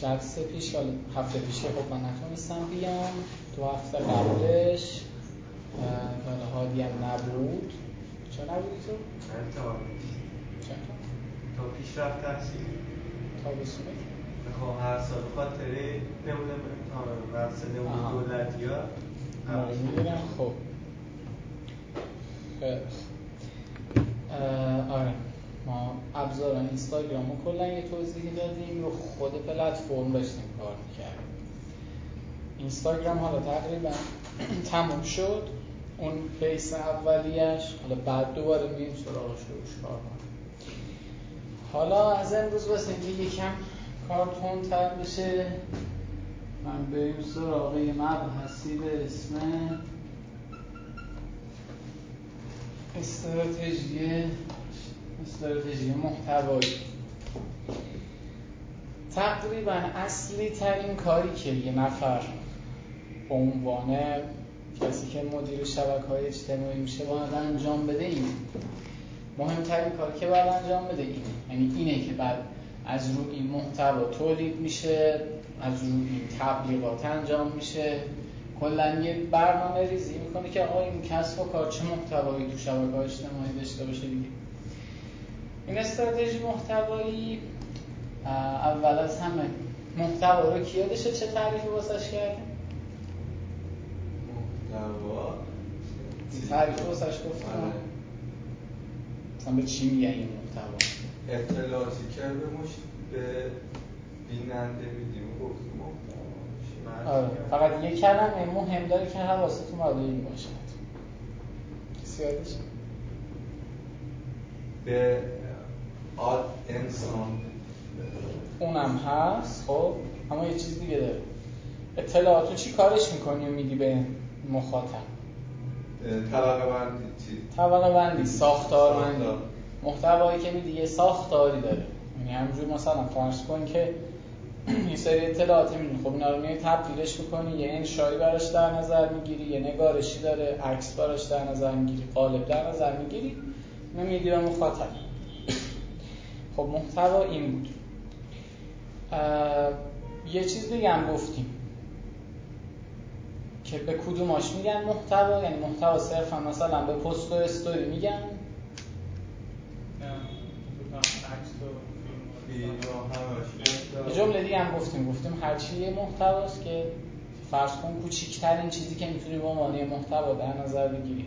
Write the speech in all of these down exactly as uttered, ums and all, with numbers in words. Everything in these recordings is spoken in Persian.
جلسه پیش حالا هفته پیش خب من نتونستم بیام، تو هفته قبلش حالا هادی هم نبود. چه نبودی تو؟ من تا چه تا؟ تا پیش رفت تحصیل تا بسونه؟ خب هر سال خاطره نمودم امتحان مقصد نمود دولتی ها موضوع میگیرم. خب آره ما ابزار اینستاگرام رو کلا یه توضیحی دادیم، رو خود پلتفرم داشتیم کار میکردیم. اینستاگرام حالا تقریبا تموم شد اون بیس اولیش، حالا بعد دوباره میریم سراغش رو کار کنیم. حالا از امروز واسه اینکه یکم کار تندتر بشه من بریم سراغ یه مبحثی به اسم استراتژی استراتژی محتوایی. تقریبا اصلی ترین کاری که یه نفر به عنوان کسی که مدیر شبکه‌های اجتماعی میشه باید انجام بده اینه. مهمترین کاری که باید انجام بده اینه، یعنی اینه که بعد از روی این محتوا تولید میشه، از روی این تبلیغات انجام میشه، کلا یه برنامه ریزی میکنه که آقا این کسب و کار چه محتوایی تو شبکه‌های اجتماعی داشته باشه دیگه. این استراتژی محتوایی اول از همه محتوا رو کی یادشه چه تعریفی واسش کرده؟ محتوا تعریف واسش گفتم مثلا به چی میگن این محتوا؟ اطلاعاتی که به مش به بیننده میدیم گفتیم محتوا. آره فقط یک کلمه مهم داره که حواستون باید این باشه. کسی یادش؟ به آد انسان اونم هست. خب اما یه چیز دیگه داره. اطلاعاتو چی کارش میکنی و میدی به مخاطب؟ طبقه بندی چی؟ طبقه بندی، ساختار بندی. محتوایی که میدی یه ساختاری داره. یعنی همینجور مثلا فرض کن که یه سری اطلاعاتی میدی، خب اینا رو میای تبدیلش میکنی، یه انشایی براش در نظر میگیری، یه نگارشی داره، عکس براش در نظر میگیری، قالب در نظر میگیری، اینو میدی به مخاطب. خب محتوا این بود. یه چیز دیگه هم گفتیم که به کدوماش میگن محتوا، یعنی محتوا صرفا مثلا به پست و استوری میگن، یه جمله دیگه هم گفتیم گفتیم هر چی یه محتواست که فرض کن کوچیک‌ترین چیزی که میتونی به عنوان محتوا در نظر بگیری.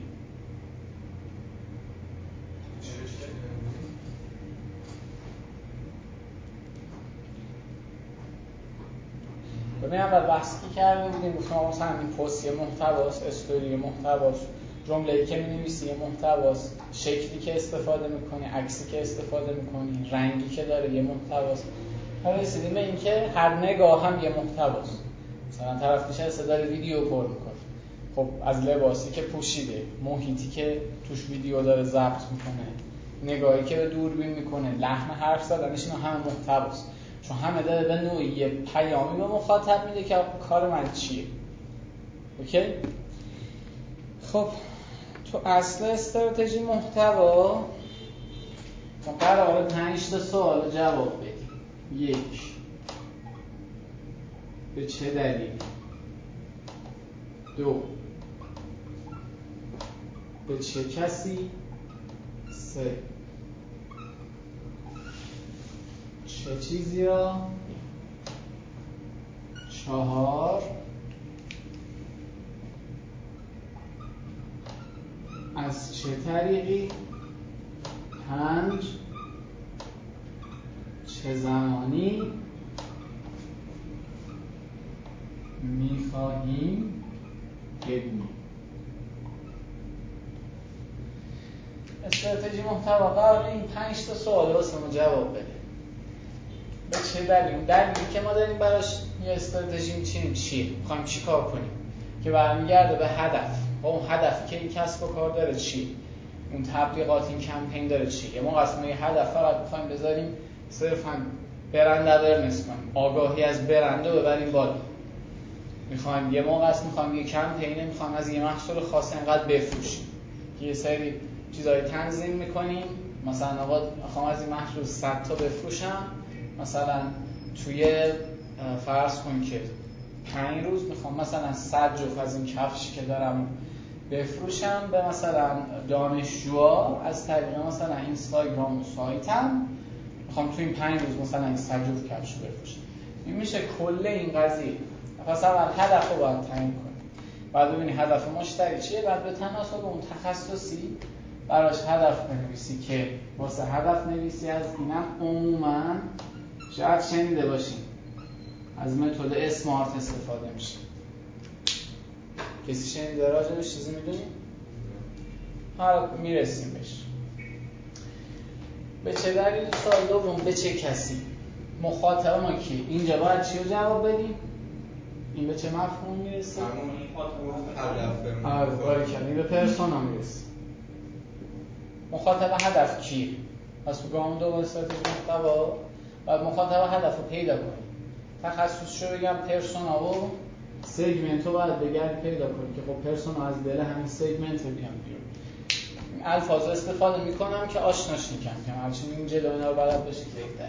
ببین اول بحثی که کرده بودیم گفتم مثلا این پست یه محتواست، استوری محتواست، جمله‌ای که می‌نویسی یه محتواست، شکلی که استفاده می‌کنی، عکسی که استفاده می‌کنی، رنگی که داره یه محتواست. حالا رسیدیم به این که هر نگاه هم یه محتواست. مثلا طرف نشسته داره ویدیو پر می‌کنه، خب از لباسی که پوشیده، محیطی که توش ویدیو داره ضبط می‌کنه، نگاهی که به دوربین می‌کنه، لحن حرف زدنش، اینا همه محتواست. چون همه داره به نوعی یه پیامی به مخاطب میده که کار من چیه. اوکی؟ خب تو اصل استراتژی محتوا ما قراره پنج تا سوال جواب بدیم. یک، به چه دلیل؟ دو، به چه کسی؟ سه، چه چیزی را؟ چهار، از چه طریقی؟ پنج، چه زمانی می‌خواهیم ببینیم. استراتژی محتوا قراره این پنج تا سوال واسه ما جواب بده. به چه دلیل؟ دلیلی که ما داریم براش یه استراتژی میچینیم چیه؟ می‌خوایم چی کار کنیم؟ که برمیگرده به هدف. اون هدفی که این کسب و کار داره چیه؟ اون تبلیغات این کمپین داره چیه؟ یه موقع اصلا یه هدف فقط می‌خوایم بذاریم صرفاً برند اورنس کنیم، آگاهی از برند رو ببریم بالا. می‌خوایم یه موقع اصلا می‌خوایم یه کمپین، می‌خوایم از یه محصول خاص اینقدر بفروشیم. یه سری چیزای تنظیم می‌کنیم، مثلا آقا می‌خوام از این محصول صد تا بفروشم، مثلا توی فرض کن که پنج روز میخوام مثلا صد جفت از این کفشی که دارم بفروشم به مثلا دانشجوها از طریق مثلا اینستاگرام و سایتم، میخوام تو این پنج روز مثلا این صد جفت کفش رو بفروشم. این میشه کل این قضیه. پس اول هدف رو باید تعیین کنی، بعد ببینی هدف مشتری چیه، بعد به تناسب اون تخصصی براش هدف بنویسی که واسه هدف نویسی از اینم عموما شاید شنیده باشین از متد اسمارت استفاده میشه. کسی شنیده راجعش چیزی میدونی؟ حالا میرسیم بهش. به چه دلیل؟ سوال دوم به چه کسی؟ مخاطب ما کی؟ اینجا باید چی رو جواب بدیم؟ این به چه مفهوم میرسه؟ همون هدف. آره باریکلا، این به پرسونا میرسه. مخاطب هدف کیه؟ پس تو گام دو استراتژی محتوا بعد مخاطب هدف رو پیدا کنی. تخصصشو بگم پرسونا و سگمنت رو باید بگردی پیدا کنی که خب پرسونا از دل همین سگمنت رو بیان بیرون. این الفاظ استفاده میکنم که آشناش میکنم که هرچی این جلو اینا رو بلد باشید بهتر.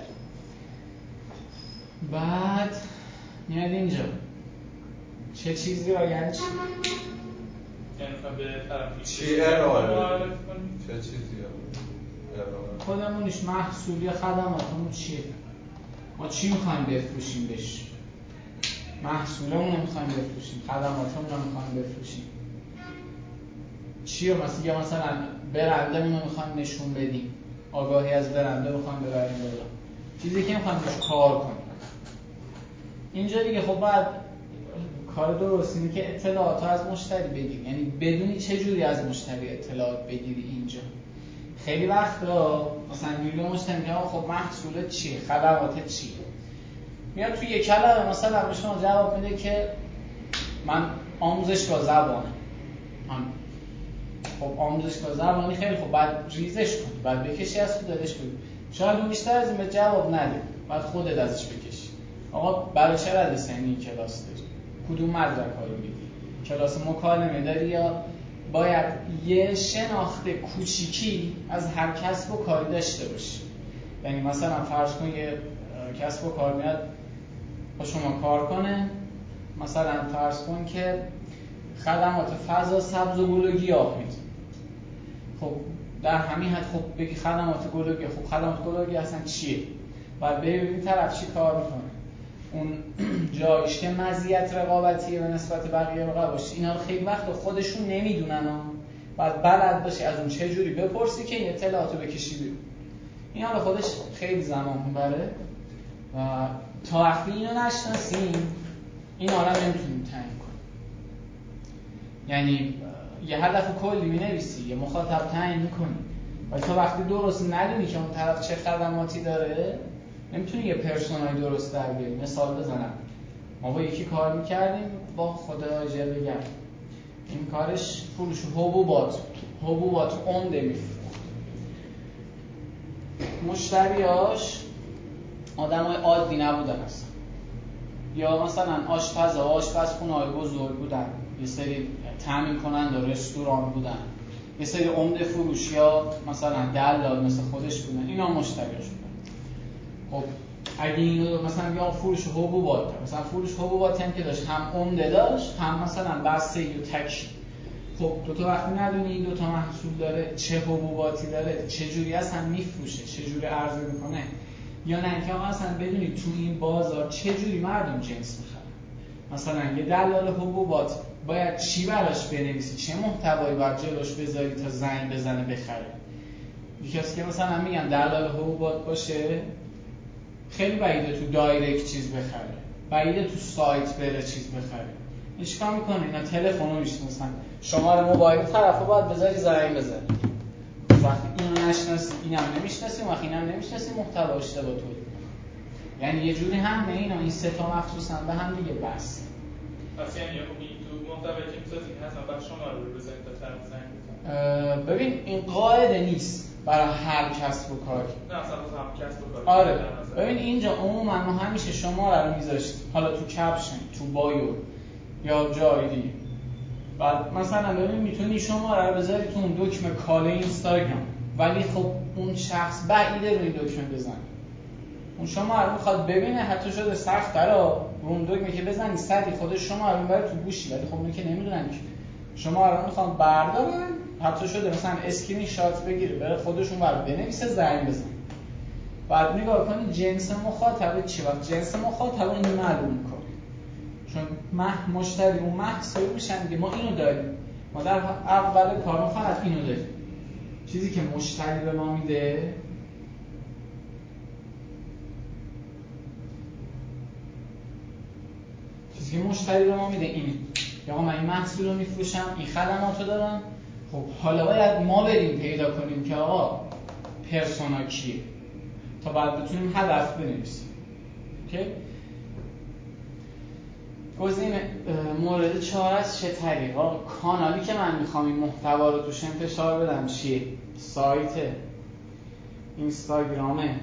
بعد میاد اینجا چه چیزی رو یعنی چی؟ یعنی میخوام به طرف چی ارائه چه چیزی ارائه خودمونش محصول یا خدماتمون چیه؟ ما چی میخوایم بفروشیم بهش؟ محصولمون رو میخوایم بفروشیم، خدماتمون رو میخوایم بفروشیم. چی رو مثلا یا مثلا برندمون رو میخوایم نشون بدیم، آگاهی از برنده میخوایم ببریم بالا، چیزی که میخوایم روش کار کنیم. اینجا دیگه خب باید کار درست اینه که اطلاعات رو از مشتری بگیری، یعنی بدونی چه جوری از مشتری اطلاعات بگیری. اینجا خیلی وقتا مثلا میگه مشتری میگه خب محصولت چیه، خدماتت چیه، میاد توی یک کلمه مثلا به شما جواب میده که من آموزشگاه زبانم. خب آموزشگاه زبانی خیلی خب بعد ریزش کنی، بعد بکشی از خودش بگو. شاید اون بیشتر از این به جواب نده، بعد خودت ازش بکشی. آقا برای چه رده سنی کلاس داری؟ کدوم مدرک ها رو میدی؟ کلاس مکالمه داری یا باید یه شناخت کوچیکی از هر کسب و کاری داشته باشی؟ یعنی مثلا فرض کن یه کسب و کار میاد با شما کار کنه، مثلا فرض کن که خدمات فضا سبز و گل و گیاه میده. خب در همین حد خب بگی خدمات گل و گیاه، خب خدمات گل و گیاه اصلا چیه؟ بعد بری ببین طرف چی کار میکنه، اون جایش که مزیت رقابتیه به نسبت بقیه رقابت باشه، اینا رو خیلی وقت خودشون نمیدونن ها. بعد بلد باشی از اون چه جوری بپرسی که این اطلاعاتو بکشی بیرون. این حالا خودش خیلی زمان میبره و تا وقتی اینو نشناسیم اینا رو نمیتونیم تعیین کنیم. یعنی یه هدف کلی می‌نویسی، یه مخاطب تعیین می‌کنی، ولی تا وقتی درست ندونی که اون طرف چه خدماتی داره نمیتونی یه پرسونای درست در بیاری. مثال بزنم، ما با یکی کار می‌کردیم با خدا جل بگم، این کارش فروش حبوبات حبوبات عمده می‌فروخت. مشتریاش آدمای عادی نبودن اصلا، یا مثلا آشپزها و آشپزخونه‌های بزرگ بودن، یه سری تامین کننده رستوران بودن، یه سری عمده فروش یا مثلا دلال مثل خودش بودن، اینا مشتریاش بودن. خب اگه اینو مثلا بیا فروش حبوبات، مثلا فروش حبوباتی هم که داشت هم عمده داشت هم مثلا بسته و تکی. خب دو تا وقتی ندونی این دو تا محصول داره، چه حبوباتی داره، چه جوری اصلا میفروشه، چه جوری عرضه میکنه، یا نه اینکه اصلا بدونی تو این بازار چه جوری مردم جنس میخرن. مثلا یه دلال حبوبات باید چی براش بنویسی، چه محتوایی باید جلوش بذاری تا زنگ بزنه بخره. یکی از که مثلا میگن دلال حبوبات باشه خیلی بعیده تو دایرکت چیز بخره، بعیده تو سایت بره چیز بخره. این چیکار میکنه؟ اینا تلفن رو میشناسن، شماره موبایل طرف رو باید بذاری زنگ بزنه. وقتی اینو نشناسی اینم نمیشناسی، وقتی اینم نمیشناسی محتوا اشتباه تولید می‌کنی. یعنی یه جوری هم اینا این سه تا مخصوصا به هم دیگه بس. پس یعنی تو محتوایی که می‌سازی هستن بعد شما رو بزنید تا طرف زنگ بزنه. ببین این قاعده نیست برای هر کسب و کاری. نه اصلا هم کسب و کاری. آره ببین اینجا عموما ما همیشه شماره رو می‌ذاشتیم، حالا تو کپشن، تو بایو یا جای دیگه. بعد مثلا ببین میتونی شماره رو بذاری تو اون دکمه کاله اینستاگرام، ولی خب اون شخص بعیده روی دکمه بزنه. اون شما رو میخواد ببینه، حتی شده سخت‌تر ها، روم دکمه که بزنی سری خودش شما رو بره تو گوشی، ولی خب اون که نمیدونن که شما رو میخوان بردارن، حتی شده مثلا اسکرین شات بگیره بره خودشون رو بنویسه زنگ بزن. بعد نگاه کنید جنس مخاطب چی وقت جنس مخاطب اینو معلوم میکنه، چون مح مشتری اون محصول میشن که ما اینو داریم، ما در اول کار فقط اینو داریم، چیزی که مشتری به ما میده چیزی که مشتری به ما میده اینه، یا آقا من این محصول رو میفروشم، این خدمات رو دارم، خب حالا باید ما بریم پیدا کنیم که آقا پرسونا کیه تا بعد بتونیم هدف بنویسیم. اوکی؟ گزینه مورد چهار از چه طریق؟ کانالی که من میخوام این محتوا رو توش انتشار بدم چیه؟ سایت، اینستاگرامه،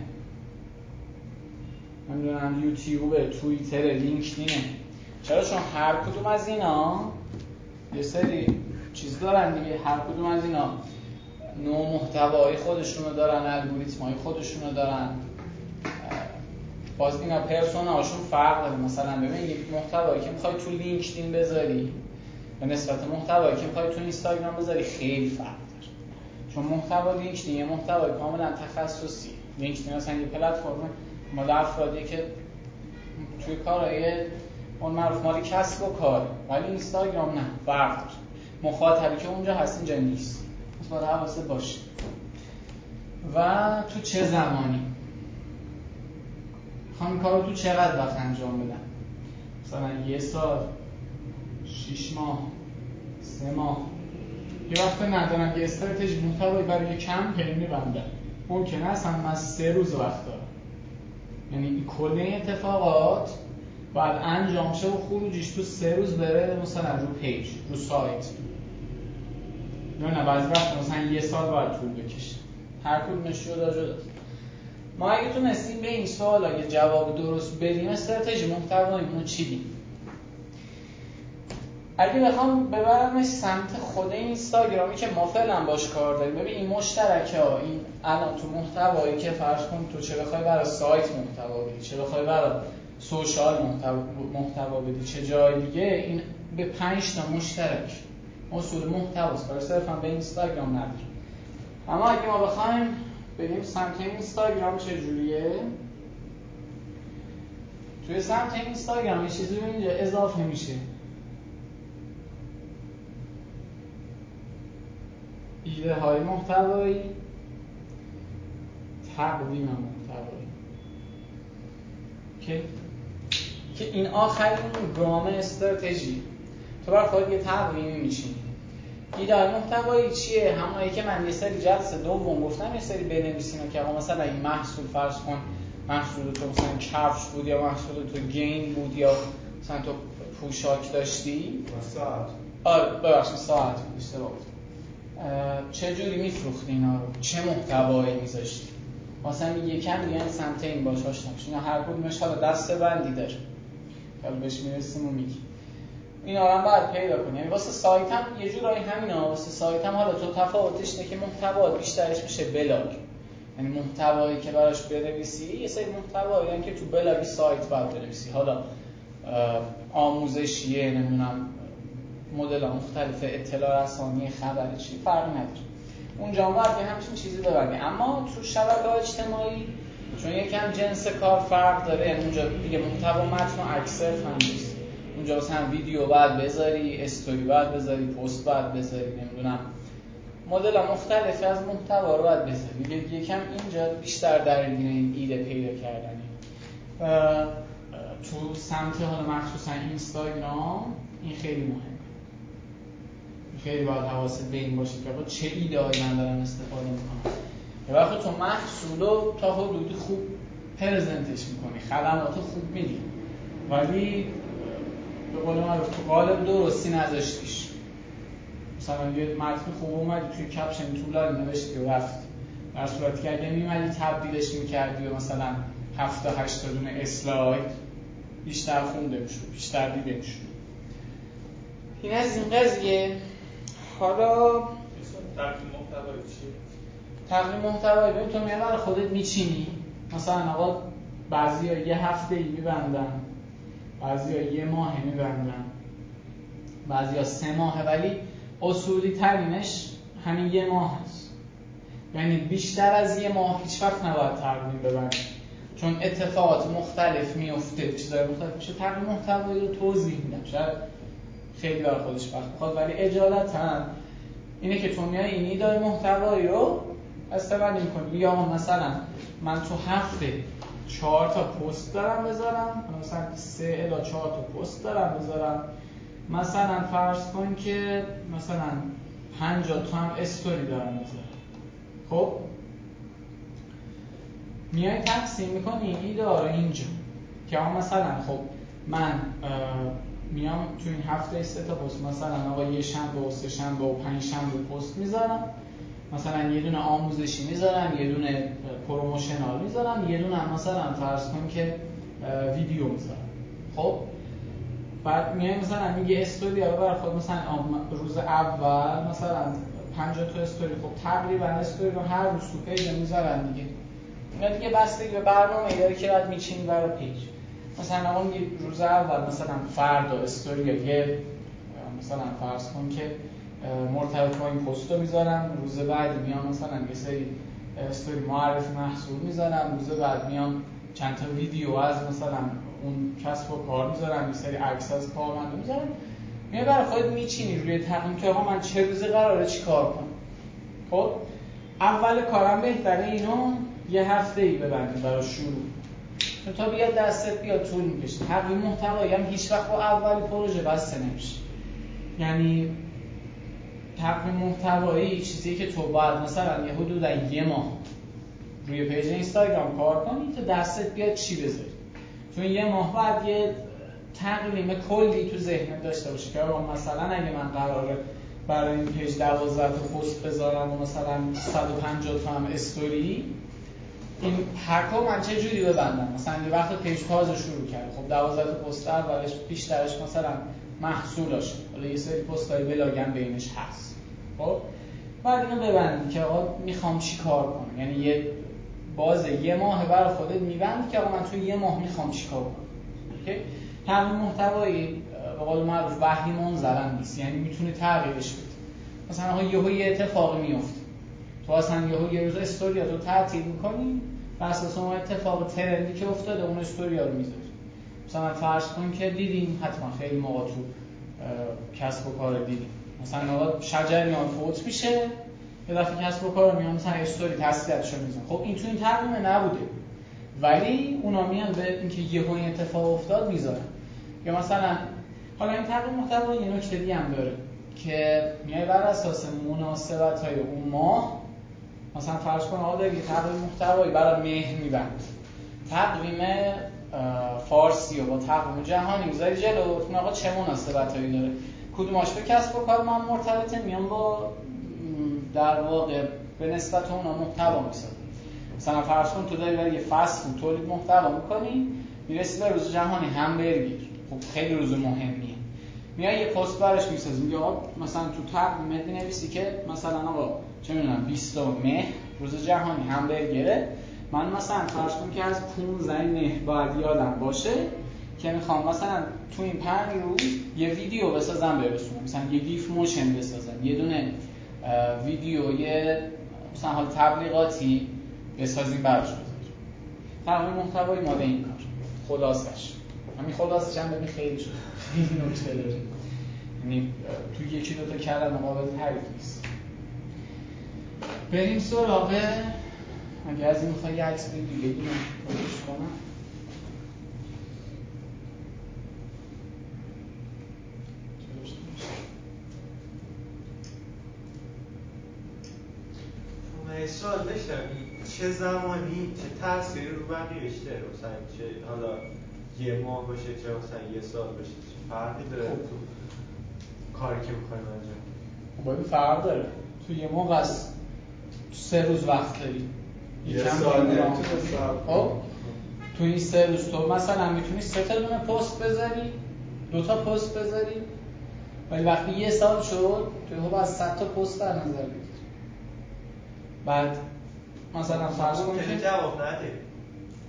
نمیدونم یوتیوبه، توییتر، لینکدینه. چرا؟ چون هر کدوم از اینا یه سری چیز دارن دیگه، هر کدوم از اینا نوع محتوای خودشونو دارن، الگوریتمای خودشونو دارن، باز اینا پرسوناشون فرق داره. مثلا ببین یک محتوایی که میخوای تو لینکدین بذاری به نسبت محتوایی که میخوای تو اینستاگرام بذاری خیلی فرق داره، چون محتوا لینکدین یه محتوای کاملا تخصصی. لینکدین مثلا یه پلتفرم مال افرادی که توی کارهای اون معروف مالی کسب و کار، ولی اینستاگرام نه، فرق داره. مخاطبی که اونجا هست اینجا نیست، پس باید حواست باشه. و تو چه زمانی میخوام این کار رو تو چقدر وقت انجام بدم؟ مثلا یه سال، شیش ماه، سه ماه. یه وقت ندارم یه استراتژی محتوایی برای کمپین می‌بندم، ممکنه اصلا من سه روز وقت دارم، یعنی کل این اتفاقات باید انجام شه و خروجیش تو سه روز بره مثلا رو پیج، رو سایت. نه بعضی وقت مثلا یه سال باید طول بکشه. هر کدومش جدا جداست. ما اگه تونستیم به این سوال اگه جواب درست بدیم، استراتژی محتواییمون چی دیم؟ اگه بخوام ببرمش سمت خود اینستاگرامی که ما فعلا باش کار داریم، ببین این مشترکه ها، این الان تو محتوایی که فرض کن تو چه بخوای برای سایت محتوا بدی، چه بخوای برای سوشال محتوا محتوا بدی، چه جای دیگه، این به پنج تا مشترک اصول محتواست، برای صرفا به اینستاگرام نداره. اما اگه ما بخوایم بریم سمت اینستاگرام چجوریه؟ توی سمت اینستاگرام یه چیزی رو اینجا اضافه میشه، ایده های محتوایی، تقویم محتوایی، که که این آخرین گام استراتژی. تو بر خود یه تقویمی میچینی. ایده های محتوایی چیه؟ همونایی که من یه سری جلسه دوم گفتم، یه سری بنویسین که آقا مثلا این محصول فرض کن محصول تو مثلا کفش بود، یا محصول تو گیم بود، یا مثلا تو پوشاک داشتی، ساعت. آره ببخشید ساعت بود، اشتباه بود. چه جوری میفروختی اینا رو؟ چه محتوایی میذاشتی؟ مثلا یکم دیگه سمت این باش آشنا بشین. هر کدومش حالا دسته بندی داره، حالا بهش میرسیم و میگیم. اینا رو هم باید پیدا کنی. یعنی واسه سایت هم یه جورایی همینا، واسه سایت هم حالا تو تفاوتش اینه که محتوا بیشترش میشه بلاگ، یعنی محتوایی که براش بنویسی، یه سری محتوایی یعنی که تو بلاگ سایت باید بنویسی، حالا آموزشیه، نمیدونم مدل مختلف اطلاع رسانی، خبر چی فرقی نداره، اونجا هم باید یه همچین چیزی ببری. اما تو شبکه‌های اجتماعی چون یکم جنس کار فرق داره، یعنی اونجا دیگه محتوا متن و عکس هم نیست، اونجا مثلا ویدیو باید بذاری، استوری باید بذاری، پست باید بذاری، نمیدونم مدل مختلفی از محتوا رو باید بذاری. یکم اینجا بیشتر درگیر این ایده پیدا کردنی. تو سمت حالا مخصوصا اینستاگرام این خیلی مهمه، خیلی باید حواست به این باشه که با چه ایده‌ای من دارم استفاده میکنم. یه وقت تو محصولو تا حدودی خوب پرزنتش میکنی، خدماتو خوب میدی، ولی به قول معروف تو قالب درستی نذاشتیش. مثلا یه متن خوب اومدی توی کپشن طولانی نوشتی و رفت، در صورتی که اگه میمدی تبدیلش میکردی و مثلا هفت تا هشت تا دونه اسلاید، بیشتر خونده میشد، بیشتر دیده میشد. این از این قضیه. حالا تقویم محتوایی چیه؟ تقویم محتوایی ببین تو میاد برای خودت میچینی، مثلا آقا بعضیا یه هفته ای میبندن، بعضیا یه ماه میبندن، بعضیا سه ماهه، ولی اصولی ترینش همین یه ماه هست. یعنی بیشتر از یه ماه هیچ وقت نباید تقویم ببندید، چون اتفاقات مختلف میفته، چیزای مختلف میشه. تقویم محتوایی رو توضیح میدم، شاید خیلی برای خودش وقت بخواد، ولی اجالتا اینه که تو میای این ایده محتوایی رو استفاده میکنی. یا مثلا من تو هفته چهار تا پست دارم بذارم، مثلا سه الی چهار تا پست دارم بذارم، مثلا فرض کن که مثلا پنجاه تا هم استوری دارم بذارم. خب میای تقسیم میکنی ایده رو اینجا که آقا مثلا خب من میام تو این هفته سه تا پست، مثلا آقا یه شنبه و سه شنبه و پنج شنبه پست میذارم، مثلا یه دونه آموزشی میذارم، یه دونه پروموشنال میذارم، یه دونه هم مثلا فرض کن که ویدیو میذارم. خب بعد میای مثلا میگه استوری رو برای خود مثلا روز اول مثلا پنجاه تا استوری، خب تقریبا استوری رو هر روز تو پیج میذارن دیگه. اینا دیگه بستگی به برنامه‌ای داره که بعد میچینی برای پیج. مثلا آقا میگه روز اول مثلا فردا استوری یه مثلا فرض کن که مرتبط با این پست رو میذارم، روز بعد میام مثلا یه سری استوری معرفی محصول میذارم، روز بعد میام چند تا ویدیو از مثلا اون کسب و کار میذارم، یه سری عکس از کارمندا میذارم. میای برای خودت میچینی روی تقویم که آقا من چه روزی قراره چیکار کنم. خب اول کارم بهتره اینو یه هفته ای ببندیم برای شروع، چون تا بیاد دستت بیاد طول میکشه. تقویم محتوایی هم هیچ وقت با اول پروژه بسته نمیشه. یعنی تقویم محتوایی چیزی که تو باید مثلا یه حدودا یه ماه روی پیج اینستاگرام کار کنی تا دستت بیاد چی بذاری، چون یه ماه بعد یه تقویم کلی تو ذهنت داشته باشی که مثلا اگه من قراره برای این پیج دوازده تا پست بذارم و مثلا صد و پنجاه تا هم استوری، این حرکو من چه جوری ببندم؟ مثلا یه وقت پیج تازه شروع کرد، خب دوازده تا پست اولش بیشترش مثلا محصولاش، حالا یه سری پستای بلاگم بینش هست. خب بعد اینو ببندی که آقا میخوام چی کار کنم، یعنی یه بازه یه ماه برای خودت میبندی که آقا من تو یه ماه میخوام چی کار کنم. اوکی؟ تقویم محتوایی به قول معروف وحی منزلن نیست، یعنی میتونه تغییرش بده. مثلا آقا یهو یه اتفاقی میفته، تو اصلا یهو یه روز استوریاتو تعطیل میکنی، بر اساس اون اتفاق ترندی که افتاده اون استوریا رو میذاری. مثلا فرض کن که دیدیم حتما خیلی موقع تو کسب و کار دیدیم، مثلا آقا شجریان فوت میشه، یه دفعه کسب و کار میان مثلا استوری تسلیتشو میذارن. خب این تو این تقویم نبوده، ولی اونا میان به اینکه یهو این اتفاق افتاد میذارن. یا مثلا حالا این تقویم محتوایی یه نکته دیگه هم داره که میای بر اساس مناسبت‌های اون ماه، مثلا فرض کن آقا داری تقویم محتوایی برای مهر میبند، تقویم فارسی و با تقویم جهانی میذاری جلو، اون آقا چه مناسبتایی داره، کدوماش به کسب و کار من مرتبطه، میان با در واقع به نسبت اونا محتوا میسازن. مثلا فرض کن تو داری برای یه فست فود تولید محتوا میکنی، میرسی به روز جهانی همبرگر، خب خیلی روز مهمیه، میای یه پست براش میسازی، میگه آقا مثلا تو تقویمت مینویسی که مثلا آقا چه میدونم بیستم مهر روز جهانی همبرگره، من مثلا فرض کن که از پانزده مهر باید یادم باشه که میخوام مثلا تو این پنج روز یه ویدیو بسازم برسونم، مثلا یه گیف موشن بسازم، یه دونه ویدیو یه مثلا حال تبلیغاتی بسازیم براش بذاریم. تقویم محتوایی مال این کار خلاصش همین، خلاصش هم ببین خیلی شد، خیلی نکته داره، یعنی تو یکی دو تا کلمه قابل تعریف نیست. بریم سراغ، اگه از این میخوای یه عکس بگی بگیم پروش کنم. من سوال داشتم، چه زمانی چه تأثیری رو بقیه‌اش داره؟ مثلا چه حالا یه ماه باشه چه مثلا یه سال باشه، چه فرقی داره خب. تو کاری که می‌خوایم انجام؟ خب باید فرق داره، تو یه ماه از سه روز وقت داری، یه سال دیگه خب تو این سه روز تو مثلا میتونی سه تا دونه پست بذاری، دو تا پست بذاری، ولی وقتی یه سال شد تو هم از صد تا پست در نظر بگیر. بعد مثلا فرض کن که جواب نده،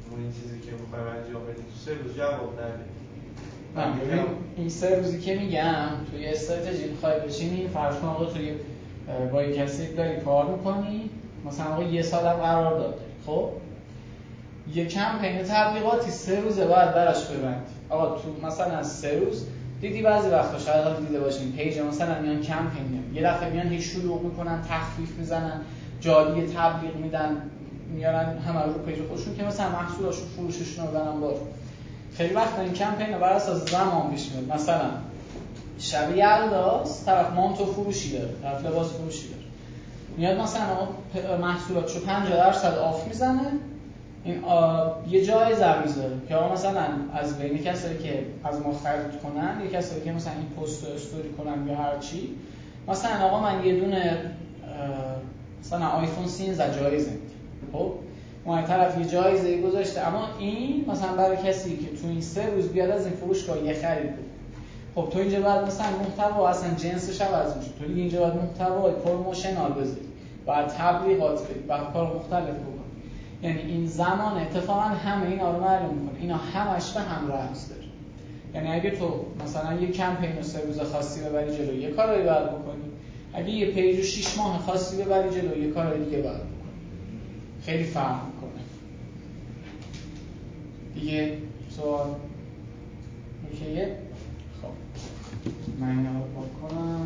اون این چیزی که میخوایم انجام بدیم تو سه روز جواب نده. من این سه روزی که میگم توی استراتژی میخوای بچینی، فرض کن آقا توی با یک کسی داری کار میکنی، مثلا آقا یه سال هم قرار داد، خب یه کمپین تبلیغاتی سه روزه باید براش ببندی. آقا تو مثلا از سه روز دیدی بعضی وقتا شاید حال دیده باشین پیج مثلا میان کمپین یه دفعه میان هیچ شلوغ میکنن، تخفیف میزنن، جادی تبلیغ میدن، میارن همه رو پیج خودشون که مثلا محصولاشون فروششون رو ببرن بالا. خیلی وقتا این کمپین بر اساس زمان پیش میاد. مثلا شب یلداست، طرف مانتو فروشی داره، طرف لباس فروشی داره، میاد مثلا محصولاتشو پنجاه درصد آف میزنه، این یه جایزه میذاره که آقا مثلا از بین کسایی که از ما خرید کنن، یه کسایی که مثلا این پست استوری کنن یا هر چی، مثلا آقا من یه دونه مثلا آیفون سیزده جایزه میدم. خب اون طرف یه جایزه گذاشته، اما این مثلا برای کسی که تو این سه روز بیاد از این فروشگاه یه خرید کنه. خب تو اینجا باید مثلا محتوا اصلا جنسش عوض میشه، تو دیگه اینجا باید محتوای پروموشنال بذاری، باید تبلیغات بدی، باید کار مختلف بکنی. یعنی این زمان اتفاقا همه اینا رو معلوم می‌کنه، اینا همش به هم ربط داره. یعنی اگه تو مثلا یه کمپین رو سه روز خاصی ببری جلو، یه کاری باید بکنی. اگه یه پیج رو شش ماه خاصی ببری جلو، یه کار دیگه باید بکنی. خیلی فرق می‌کنه. دیگه سوال میشه؟ خب من اینا رو پاک کنم.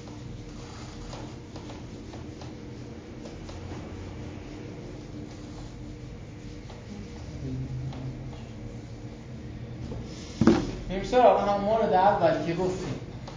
بریم سراغ همون مورد اول که گفتیم.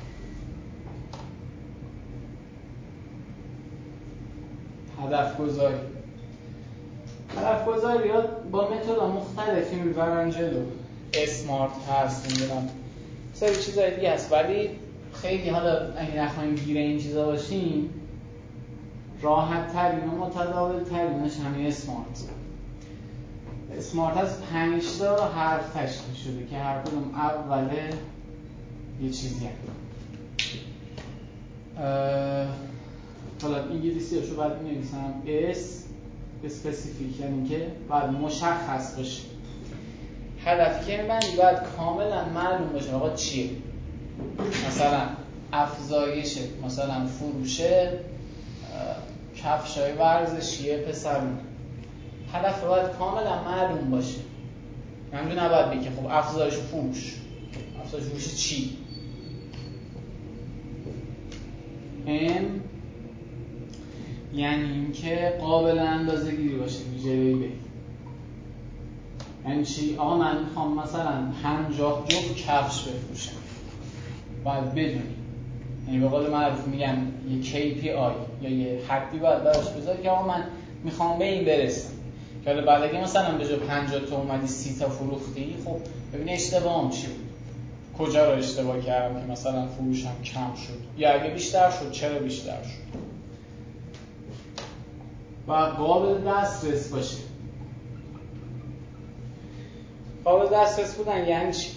هدف گذاری. هدف گذاری ها با متد مختلفی میبرن جلو. اسمارت هست، میدونم سری چیزای دیگه هست، ولی خیلی حالا اگه نخواهیم گیر این چیزا باشیم، راحت ترین و متداول ترینش همین اسمارت. اسمارت از پنج تا حرف تشکیل شده که هر کدوم اوله یه چیزی هست. حالا انگلیسی رو باید می‌نویسم اس اسپسیفیک، یعنی که باید مشخص باشه. هدفی که می‌بندی باید کاملا معلوم باشه آقا چیه. مثلا افزایش مثلا فروش کفشای ورزشی پسرونه، هدف باید کاملا معلوم باشه. همینجور نباید بگی که خب افزایش فروش، افزایش فروش چی؟ ام یعنی اینکه قابل اندازه گیری باشه، ویژه‌ای بگی. یعنی چی؟ آقا من میخوام مثلا پنجاه جفت کفش بفروشم، باید بدونی. یعنی به قول معروف میگن یه کی پی آی یا یه حدی باید براش بذاری که آقا من میخوام به این برسم. که حالا بعد اگه مثلا به جای پنجاه تا اومدی سی تا فروختی، خب ببین اشتباهم چی بود، کجا رو اشتباه کردم که مثلا فروشم کم شد، یا اگه بیشتر شد چرا بیشتر شد. و قابل دسترس باشه. قابل دسترس بودن یعنی چی؟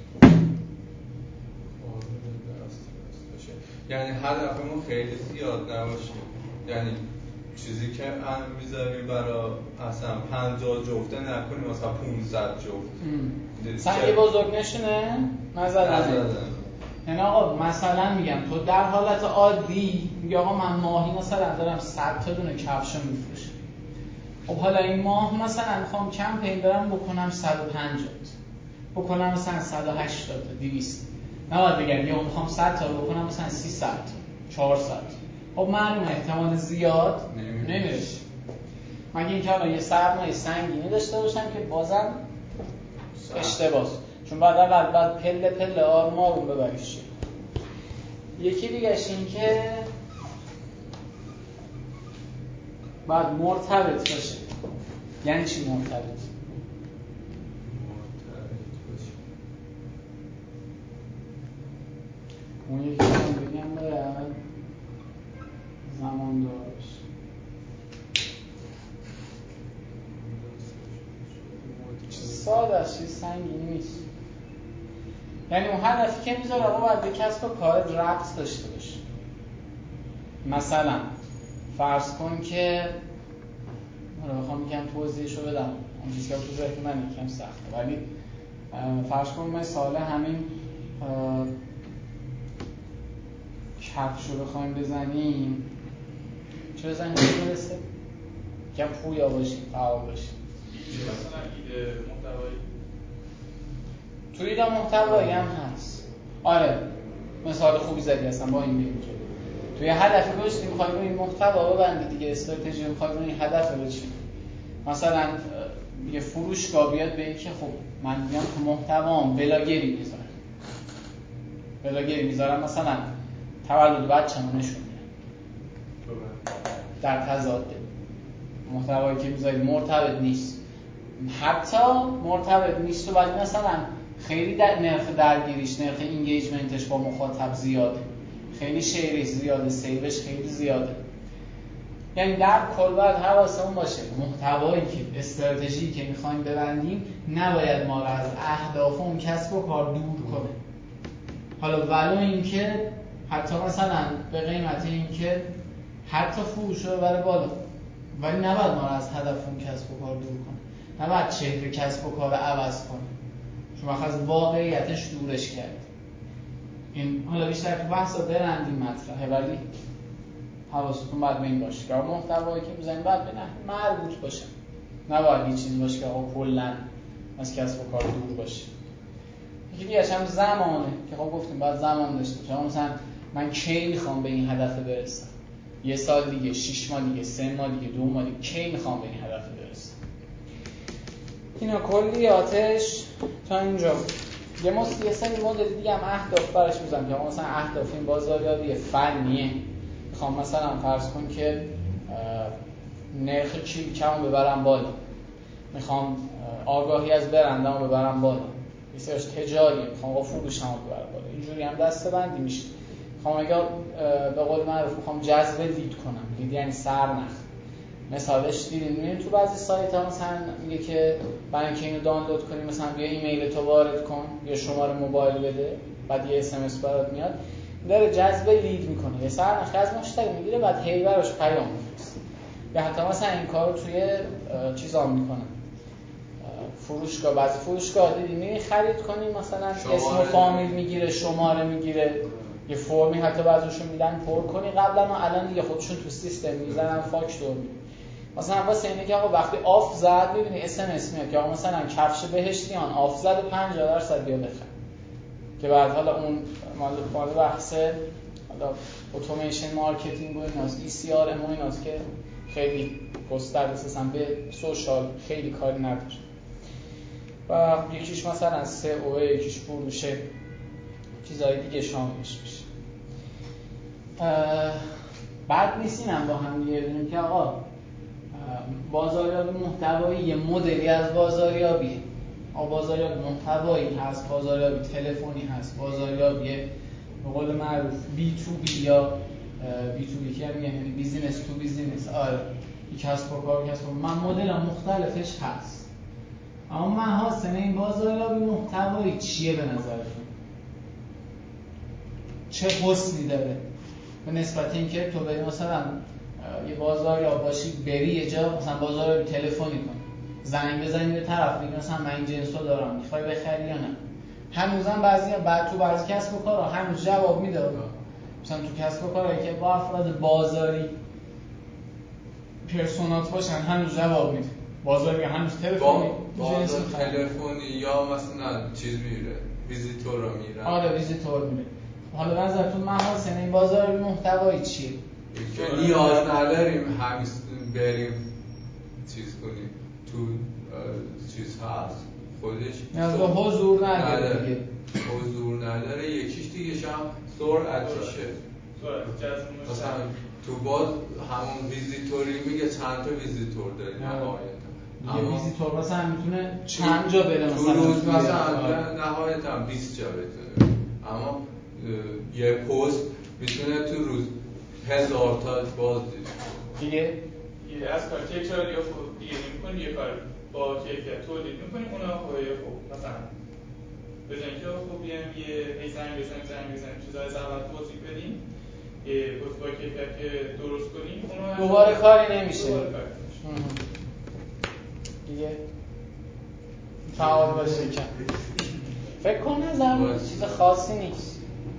یعنی هدفمون خیلی زیاد نباشه، یعنی چیزی که ان میذاریم برای اصلا پنجاه جفته نکنیم، مثلا پانصد جفت. سنگ بزرگ نشونه نزدن. یعنی آقا مثلا میگم تو در حالت عادی میگه آقا من ماهی مثلا دارم صد تا دونه کفش میفروشم. خب حالا این ماه مثلا میخوام کمپین دارم بکنم صد و پنجاه تا، بکنم مثلا صد و هشتاد تا، دویست. نباید بگم یا میخوام صد تا بکنم مثلا سیصد تا، چهارصد. خب معلومه احتمال زیاد نمیرسه. مگه اینکه حالا یه سرمایه سنگینی داشته باشم که بازم اشتباهه، چون بعد اول بعد پله پله آروم آروم ببریش. یکی دیگه‌ش این که باید مرتبط باشه. یعنی چی مرتبط؟ اون یکی هم بگم باید زمان دارش. ساده است، چیز سنگینی نیست. یعنی اون هدفی که میذاره آقا باید به کسب و کار ربط داشته باشه. مثلا فرض کن که من بخوام یکم توضیحشو بدم اون چیزی که تو ذهن من یکم سخته، ولی فرض کنیم مثال همین کفش رو بخوایم بزنیم، چه بزنیم که برسه؟ یکم پویا باشیم، فعال باشیم. مثلا ایده محتوایی توی ایده محتوایی هم هست. آره مثال خوبی زدی اصلا با این بریم جلو. توی هدفی باشید میخوایم این محتوا ببندید دیگه، استراتژی میخوایم این هدف رو بچینیم. مثلا یه فروشگاه بیاد به این که خب من میام تو محتوام بلاگری میذارم بلاگری میذارم مثلا تولد بچه‌مو نشون میدم، در تضاد محتوایی که میذارید مرتبط نیست، حتی مرتبط نیست و ولی مثلا خیلی در نرخ درگیریش، نرخ اینگیجمنتش با مخاطب زیاده، خیلی شیرش زیاده، سیوش خیلی زیاده. یعنی در کل باید حواسمون باشه محتوایی که استراتژی که میخوایم ببندیم نباید ما رو از اهداف اون کسب و کار دور کنه. حالا ولو اینکه حتی مثلا به قیمت اینکه حتی فروش رو ببره بالا، ولی نباید ما رو از هدف اون کسب و کار دور کنه، نباید چهره کسب و کار عوض کنه، چون وقت از واقعیتش دورش کرد. این حالا بیشتر تو بحثا برندینگ مطرحه، ولی حواستون باید به این باشه که محتوایی که میزنید باید به نحوی مربوط باشه، نباید یه چیزی باشه که آقا کلاً از کسب و کار دور باشه. یکی دیگه هم زمانه که خب گفتیم باید زمان داشته باشه. مثلا من کی میخوام به این هدف برسم؟ یه سال دیگه، شش ماه دیگه، سه ماه دیگه، دو ماه دیگه، کی میخوام به این هدف برسم؟ اینا کلیاتش تا اینجا. یه مست یه سری مدل دیگه هم اهداف براش میذارم که مثلا اهداف این بازاریابی فنیه. میخوام مثلا فرض کن که نرخ کلیکمو ببرم بالا، میخوام آگاهی از برندمو ببرم بالا، یه سرش تجاریه، میخوام آقا فروشمو ببرم بالا. اینجوری هم دسته‌بندی میشه. میخوام اگه به قول معروف میخوام جذب لید کنم، لید یعنی سرنخ. مثالش دیدین میبینید تو بعضی سایت ها مثلا میگه که برای اینکه اینو دانلود کنی مثلا بیا ایمیل تو وارد کن یا شماره موبایل بده، بعد یه اس ام اس برات میاد، داره جذب لید میکنه، یه سرنخی از مشتری میگیره، بعد هی براش پیام میفرسته. یا حتی مثلا این کارو توی چیزا میکنن، فروشگاه، بعضی فروشگاه دیدی میری خرید کنی مثلا اسم و فامیل میگیره، شماره میگیره، یه فرمی حتی بعضیشون میدن پر کنی قبلا و الان دیگه خودشون تو سیستم میزنن فاکتور میدن. مثلا واسه اینه که آقا وقتی آف زد میبینی اس ام اس میاد که آقا مثلا کفش بهشتیان آف زد و پنجاه درصد بیا بخر، که بعد حالا اون مال مال بحث حالا اتوماسیون مارکتینگ و ایناست، ای سی آر ام و ایناست که خیلی گسترده اساسا به سوشال خیلی کاری نداره. و یکیش مثلا سه او، یکیش فروشه، چیزهای دیگه شاملش میشه. بعد نیست اینم با هم دیگه ببینیم که آقا بازاریابی محتوایی یه مدلی از بازاریابیه. آقا بازاریابی محتوایی هست، بازاریابی تلفنی هست، بازاریابی به قول معروف بی تو بی یا بی تو بی که هم یعنی بیزینس تو بیزینس. آره یک کسب و کار کسب و من مدل مختلفش هست، اما محاسن این بازاریابی محتوایی چیه به نظرتون؟ چه حسنی داره به نسبت اینکه تو بری مثلا یه بازاریاب باشی بری یه جا مثلا بازاریابی تلفنی کنی، زنگ بزنی به طرف بگی مثلا من این جنسو دارم میخوای بخری یا نه؟ هنوزم بعضی بعد تو بعضی کسب و کارها هنوز جواب میده. مثلا تو کسب و کارهایی که با افراد بازاری پرسونات باشن هنوز جواب میده. بازاری هنوز تلفنی بازار تلفنی یا مثلا چیز میره ویزیتور رو میره. آره ویزیتور میره. حالا نظرتون محاسن این بازار محتوایی چیه؟ که نیاز نداریم همین بریم چیز کنیم تو چیز هست خودش نیاز به حضور نداره دیگه. حضور نداره. یکیش دیگه هم سرعتشه. سرعت جذب مشتری. مثلا تو باز همون ویزیتوری میگه چند تا ویزیتور داری نهایتا. یه ویزیتور مثلا میتونه چند جا بره مثلا تو روز مثلا نهایتا بیست جا بتونه، اما یه پست میتونه تو روز هزار تا باز دید دیگه. یه از کار که چرا دیگه خوب دیگه نمی‌کنی یه کار با کیفیت تولید می‌کنی اونا خوبه خوب مثلا بزنیم که خوب بیایم یه زنگ بزنیم زنگ بزنیم چیزای زبط توضیح بدیم یه پست با کیفیت درست کنیم اونا دوباره کاری نمیشه دوباره کاری نمیشه دیگه. فعال باشه که فکر کن نظر چیز خاصی نیست.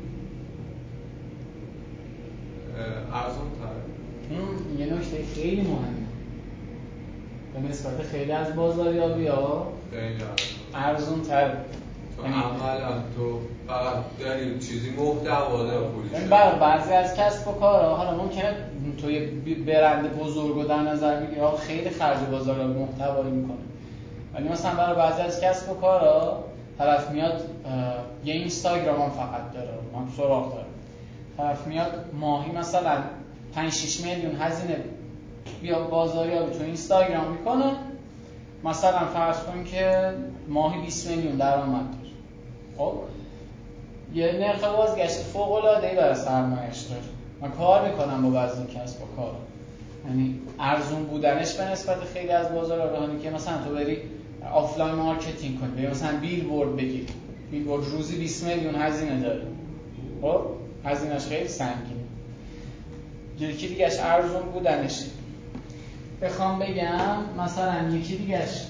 ارزون تر. یه نکته خیلی مهمه به نسبت خیلی از بازاریابی ها خیلی ارزون تر. تو عملا تو فقط داری چیزی محتوا داره پولیش. برای بعضی از کسب و کارها حالا ممکنه تو یه برند بزرگ رو در نظر بگیری ها خیلی خرج بازاریابی محتوایی میکنه، ولی مثلا برای بعضی از کسب و کارها طرف میاد یه اینستاگرام هم فقط داره، من سراغ داره، طرف میاد ماهی مثلا پنج شش میلیون هزینه بیا بازاریابی تو اینستاگرام میکنه، مثلا فرض کن که ماهی بیست میلیون درآمد داره. خب یه نرخ بازگشت فوق العاده ای برای سرمایه‌اش داره. من کار میکنم با بعضی کسب و کار، یعنی ارزون بودنش به نسبت خیلی از بازاریابی که مثلا تو بری آفلاین مارکتینگ کنی، بری مثلا بیلبورد بگیری، بیلبورد روزی بیست میلیون هزینه داره. خب هزینه‌اش خیلی سنگینه. یکی دیگه‌اش ارزون بودنشه. بخوام بگم مثلا یکی دیگه‌اش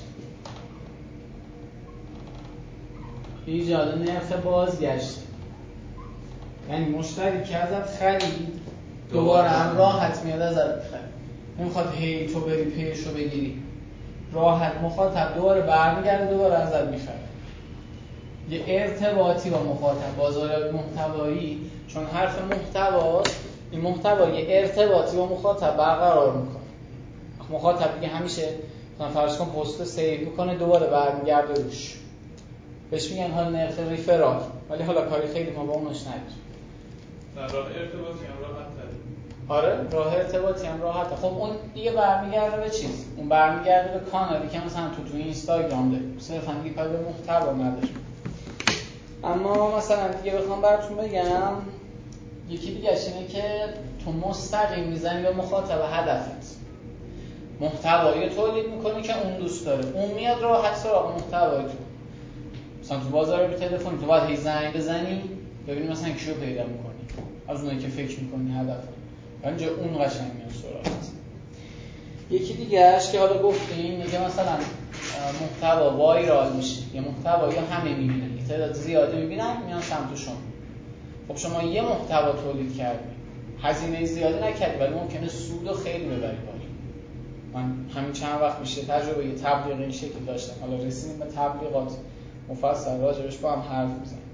ایجاد نرخ بازگشت، یعنی مشتری که ازت خرید دوباره هم راحت میاد ازت بخره، نمیخواد هی تو بری پیشو بگیری، راحت مخاطب دوباره برمیگرده دوباره ازت میخره. یه ارتباطی با مخاطب، بازاریابی محتوایی چون حرف محتواست، این محتوا یه ارتباطی با مخاطب برقرار میکنه. مخاطب دیگه همیشه مثلا فرض کن پست سیو میکنه دوباره برمیگرده روش، بهش میگن حالا نرخ ریفرال، ولی حالا کاری خیلی ما با اونش نداریم. راه ارتباطی هم راحت تره. آره راه ارتباطی هم راحته. خب اون دیگه برمیگرده به چیز، اون برمیگرده به کانالی که مثلا تو تو اینستاگرام داری، صرفا دیگه کاری به محتوا نداره. اما مثلا دیگه بخوام براتون بگم یکی دیگه اینه که تو مستقیم میزنی به مخاطب هدفت، محتوایی تولید میکنی که اون دوست داره، اون میاد راحت سراغ محتوای تو. مثلا تو بازار به تلفن تو باید هی زنگ بزنی ببینی مثلا کیو پیدا میکنی از اونایی که فکر میکنی هدفه، اینجا اون قشنگ میاد سراغت. یکی دیگه‌اش که حالا گفتیم میگه مثلا محتوا وایرال میشه، یه محتوا یا همه میبینن، یه تعداد زیادی میبینن میان سمت شما. خب شما یه محتوا تولید کردی، هزینه زیادی نکردی، ولی ممکنه سودو خیلی ببری بالا. من همین چند وقت میشه تجربه یه تبلیغ این شکل داشتم، حالا رسیدیم به تبلیغات مفصل راجبش با هم حرف میزنیم.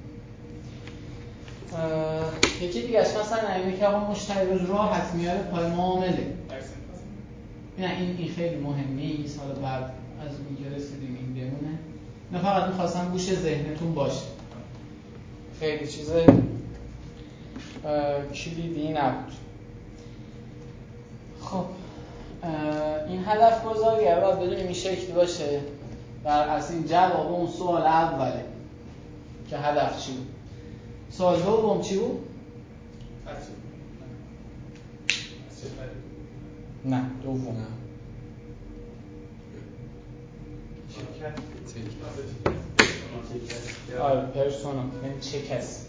یکی دیگه اش مثلا اینه که آقا مشتری روز راحت میاره پای معامله. نه این این خیلی مهم نیست، حالا بعد از اون که رسیدیم این بمونه. نه فقط می‌خواستم گوش ذهنتون باشه. خیلی چیز کلیدی نبود. خب این هدف گذاری رو باید بدونیم این شکلی باشه. در اصل این جواب اون سوال اوله که هدف چی بود. سوال دوم چی بود؟ نه دوم نه آره پرسونا، یعنی چه کسی.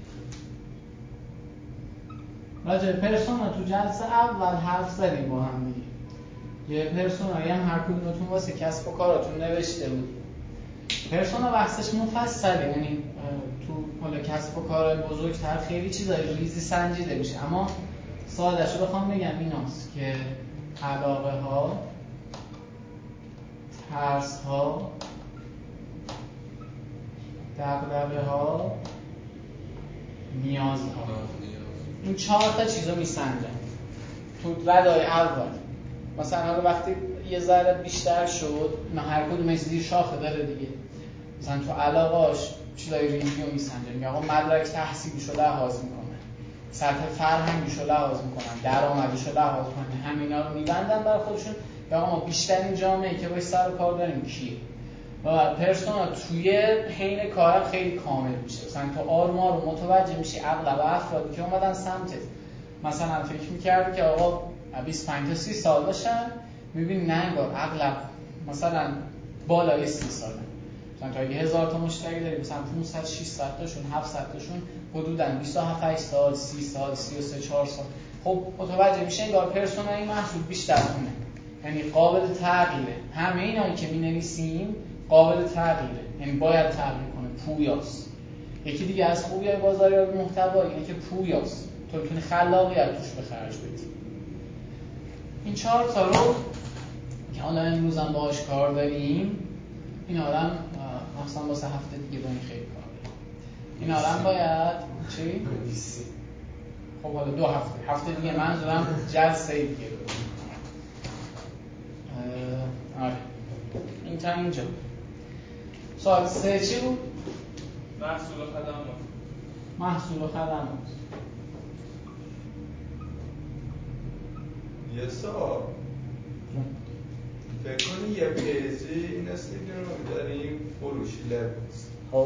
راجع پرسونا تو جلسه اول حرف زدیم با هم دیگه. یه پرسونایی هم هر کدومتون واسه کسب و کاراتون نوشته بود. پرسونا بحثش مفصله، یعنی تو حالا کسب و کارهای بزرگتر خیلی چیزای ریزی سنجیده میشه، اما ساده‌شو بخوام بگم ایناست که علاقه ها، ترس ها، دغدغه ها، نیاز ها، این چهار تا چیزو میسنجن تو ردای اول. مثلا حالا وقتی یه ذره بیشتر شد، نه هر کدومش زیر شاخه داره دیگه. مثلا تو علاقاش چیزای ریزی رو میسنجن، میگه آقا مدرک تحصیلیشو لحاظ میکنن، سطح فرهنگیشو لحاظ میکنن، درآمدیشو لحاظ میکنن، همینا رو میبندن برای خودشون. یا آقا ما بیشترین جامعه‌ای که باش سر و کار داریم کیه؟ و پرسونا توی حین کارم خیلی کامل میشه. مثلا تو آروم آروم متوجه میشی اغلب افرادی که اومدن سمتت مثلا فکر میکردی که آقا بیست و پنج تا سی سال باشن، میبینی نه انگار اغلب مثلا بالای سی ساله. مثلا تا یه هزار تا مشتری داریم، مثلا پانصد ششصد تاشون هفتصد تاشون حدوداً بیست و هفت سال، سی سال، سی و سه چهار سال. خب متوجه میشه انگار پرسونای محصول بیشتر اونه، یعنی قابل تغییره. همه اینایی که می‌نویسیم قابل تغییره، یعنی باید تغییر کنه، پویاست. یکی دیگه از خوبی‌های بازاریابی محتوا اینه که پویاست، تو میتونی خلاقیت توش به خرج بدی. این چهار تا رو که حالا امروز هم باهاش کار داریم، این آدم مثلا واسه هفته دیگه با این خیلی کار داریم. این آدم باید چی؟ خب حالا دو هفته هفته دیگه منظورم جلسه دیگه رو. آره این تا اینجا. سوال سه چی بود؟ محصول و خدمات. محصول و خدمات. یه سوال فکر کنی یه پیجی این اینستاگرام داریم فروشی لباس. خب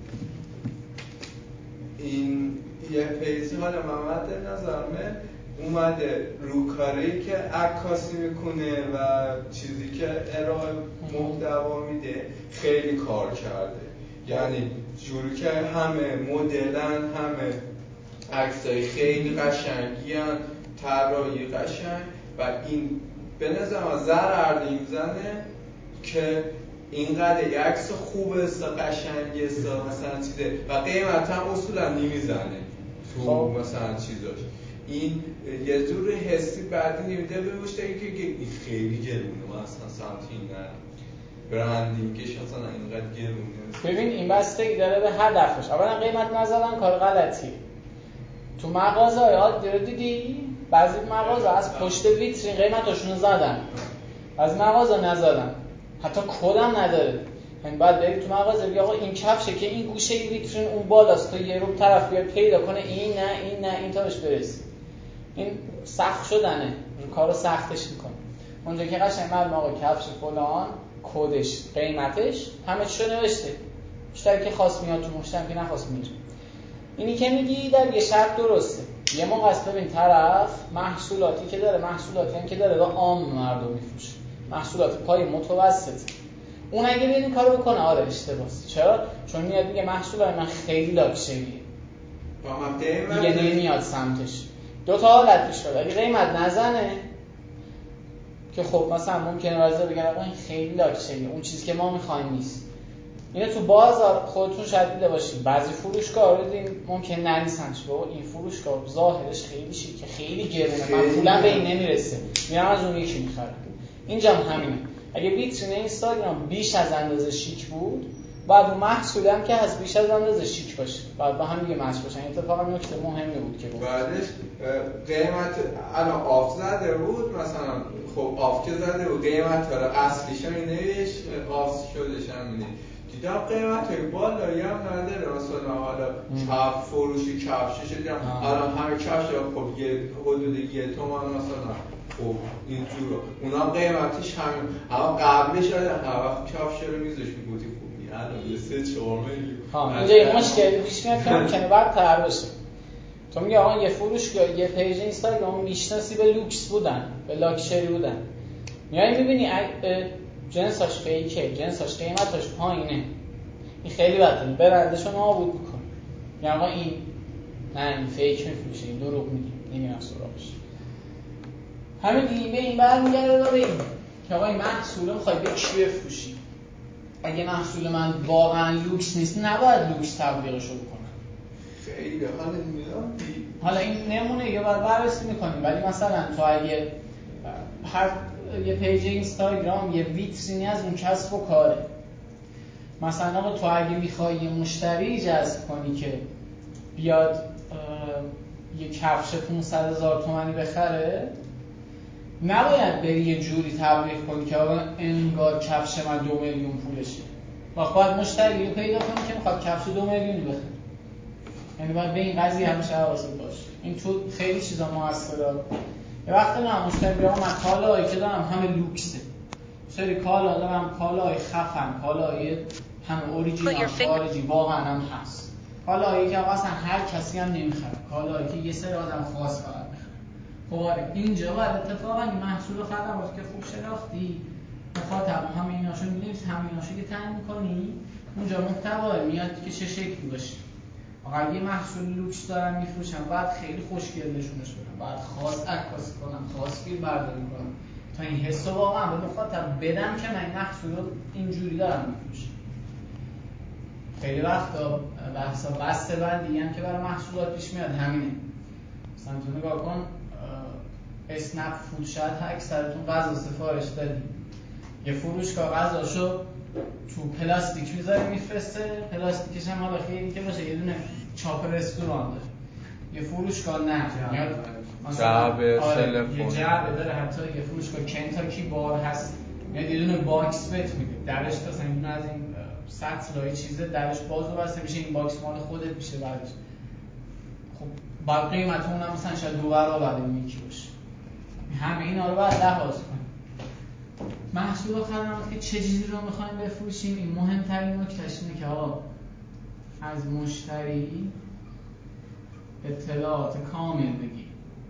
این یه پیجی حالا محمد نظرمه اومده رو کاری که عکاسی میکنه و چیزی که ارائه محتوا میده خیلی کار کرده، یعنی جوری که همه مدلن، همه عکسای خیلی قشنگی هن، طراحی قشنگ و این به نظرم ضرر نمیزنه که اینقدر یک عکس خوبه است، قشنگه است، مثلا چیزه و قیمت هم اصولا نمیزنه تو مثلا چیزاش. این یه جور حسی بعدی نمیده بهوشته که این خیلی گرونه، من اصلا سمت این نرم برندینگش اصلا اینقدر گرونه. ببین این بستگی داره به هدفش. اولا قیمت نزدن کار غلطیه. تو مغازه های رو دیدی؟ بعضی مغازه از پشت ویترین قیمتاشونو زدن، بعضی مغازه نزدن، حتی کدم نداره. یعنی بعد بری تو مغازه بگی آقا این کفشه که این گوشه ویترین اون بالاست، تو یه رو طرف بیاد پیدا کنه این نه این نه این تا بهش برسی. این سخت شدنه، کارو سختش میکنه. اونجا که قشنگ معلومه آقا کفش فلان کدش قیمتش همه چیشو نوشته، مشتری که خواست میاد تو، مشتری که نخواست میره. اینی که میگی در یه شرط درسته. یه موقع است ببین طرف محصولاتی که داره، محصولاتی هم که داره با عام مردم میفروشه، محصولات پای متوسط، اون اگه بیاد این کارو بکنه آره اشتباهه. چرا؟ چون میاد میگه محصولات من خیلی لاکچریه دیگه نمیاد سمتش. دو تا حالت پیش میاد. اگه قیمت نزنه که خب مثلا ممکنه واسه بگن آقا این خیلی لاکچریه، اون چیزی که ما میخوایم نیست. اینا تو بازار خودتون شاید دیده باشین، بعضی فروشگاه رو دیدین ممکن نریسنش، بابا این فروشگاه ظاهرش خیلی شیکه، خیلی گرونه، من پولم به این نمیرسه، میرم از اون یکی میخرم. اینجا هم همینه. اگه ویترین اینستاگرام بیش از اندازه شیک بود، بعد اون محصولی هم که هست بیش از اندازه شیک باشه، بعد با هم دیگه مچ باشن. اتفاقا نکته مهمی بود که بود بعدش قیمت الان آف زده بود، مثلا خب آف که زده بود قیمت رو اصلیش هم نوشت، آف شدش هم میده دیدم قیمت های بالایی هم نداره. مثلا حالا کف فروشی کفشش دیدم الان همه کفش خب یه حدود یه تومن مثلا، خب اینجورا اونا قیمتش همین، اما قبلش هر وقت کفش رو میذاش میگوتی خوبی الان یه سه چهار میلیون. اینجا یه مشکلی پیش میاد که ممکنه بعد تر بشه. تو میگه آقا یه فروشگاه یه پیج اینستاگرام میشناسی به لوکس بودن، به لاکچری بودن، میای میبینی جنساش فیکه، جنساش قیمتاش پایینه، این خیلی بده، برندشو نابود میکنه. میگه آقا این نه این فیک میفروشه، این دروغ میگه، نمیرم سراغش. همین دیگه این برمیگرده به این که آقا این محصول میخوای به کی بفروشی. اگه محصول من واقعا لوکس نیست نباید لوکس تبلیغشو بکنم. خیلی حالا میاد حالا این نمونه یه بار بررسی میکنیم، ولی مثلا تو اگه هر یه پیج اینستاگرام یه ویترینی از اون کسب و کاره، مثلا آقا تو اگه میخوای یه مشتری جذب کنی که بیاد یه کفش پانصد هزار تومانی بخره، نباید بری یه جوری تبلیغ کنی که آقا انگار کفش من دو میلیون پولشه. وقت باید مشتری رو پیدا کنی که میخواد کفش دو میلیونی بخره. یعنی باید به این قضیه همیشه حواست باشه. این تو خیلی چیزا موثره. یه وقت نه مشتری بیام من کالایی که دارم همه لوکسه، سری کالا دارم کالای خفن، کالای همه اوریجینال خارجی واقعا هم هست، کالایی که اصلا هر کسی هم نمیخره، کالایی که یه سری آدم خاص فقط میخره. خب اینجا باید اتفاقا این محصول و خدمات که خوب شناختی مخاطب همه ایناشو می‌نویسی، همه ایناشو که تعیین می‌کنی، اونجا محتوا میاد که چه شکلی باشه. اگه یه محصول لوکس دارن میفروشن باید خیلی خوشگل نشونش بدن، باید خاص عکاسی کنن، خاص فیلم برداری کنن، تا این حس رو واقعا به مخاطب بدم که من این محصول رو اینجوری دارم میفروشم. خیلی وقتا بحثا بسته بندی هم که برای محصولات پیش میاد همینه. مثلا تو نگاه کن اسنپ فود، شاید اکثرتون غذا سفارش دادیم، یه فروشگاه غذاشو تو پلاستیک میذاره میفرسته، پلاستیکش هم حالا خیلی که باشه یه دونه چاپ رستوران داره. یه فروشگاه نه میاد جعبه تلفن، یه جعبه داره، حتی یه فروشگاه کنتاکی بار هست میاد یه دونه باکس بهت میده، درش مثلا این از این سطلای چیزه درش باز و بسته میشه، این باکس مال خودت میشه بعدش. خب با قیمت اونم مثلا شاید دو برابر اون یکی باشه. همه اینا رو باید لحاظ کنیم. محصول و خدمات که چه چیزی رو میخوایم بفروشیم، این مهمترین نکتهش اینه که آقا از مشتری اطلاعات کامل بگیر.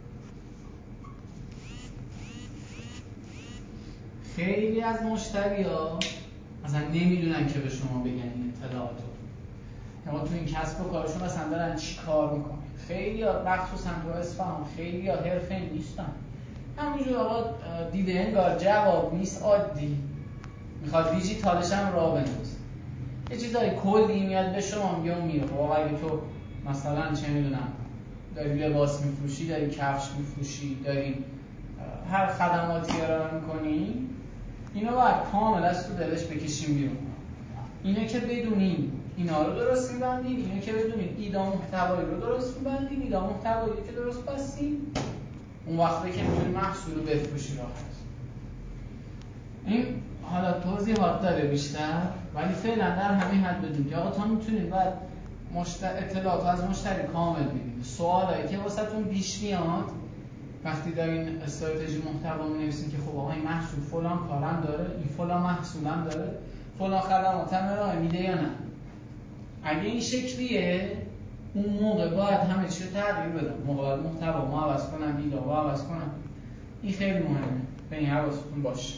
خیلی از مشتری‌ها مثلا نمیدونن که به شما بگن این اطلاعات رو. اما تو این کسب و کارشون مثلا دارن چی کار میکنن. خیلی ها مخصوصا تو اصفهان خیلی ها حرفه‌ای نیستن. همونجور آقا دیده انگار جواب نیست، عادی میخواد دیجیتالش هم راه بندازه. یه چیزای کلی میاد به شما میگه اون میره. خب اگه تو مثلا چه میدونم داری لباس میفروشی، داری کفش میفروشی، داری هر خدماتی ارائه میکنی، اینو باید کامل از تو دلش بکشیم بیرون. اینه که بدونیم اینا رو درست میبندیم، اینه که بدونیم ایده محتوایی رو درست میبندیم، ایده محتوایی که درست بستیم، اون وقتی که میتونی محصول رو بفروشی راحت. این حالا توضیحات داره بیشتر، ولی فعلا در همین حد بدونیم که آقا تا میتونیم باید مشتری اطلاعات از مشتری کامل بگیریم. سوالایی که واسهتون پیش میاد وقتی دارین استراتژی محتوا می‌نویسین که خب آقا این محصول فلان کارم داره، این فلان محصولم داره، فلان خدماتم ارائه میده یا نه. اگه این شکلیه اون موقع باید همه چی رو تغییر بدم. موقع محتوا ما عوض کنم، ایده رو عوض کنم. این خیلی مهمه. به این حواستون باشه.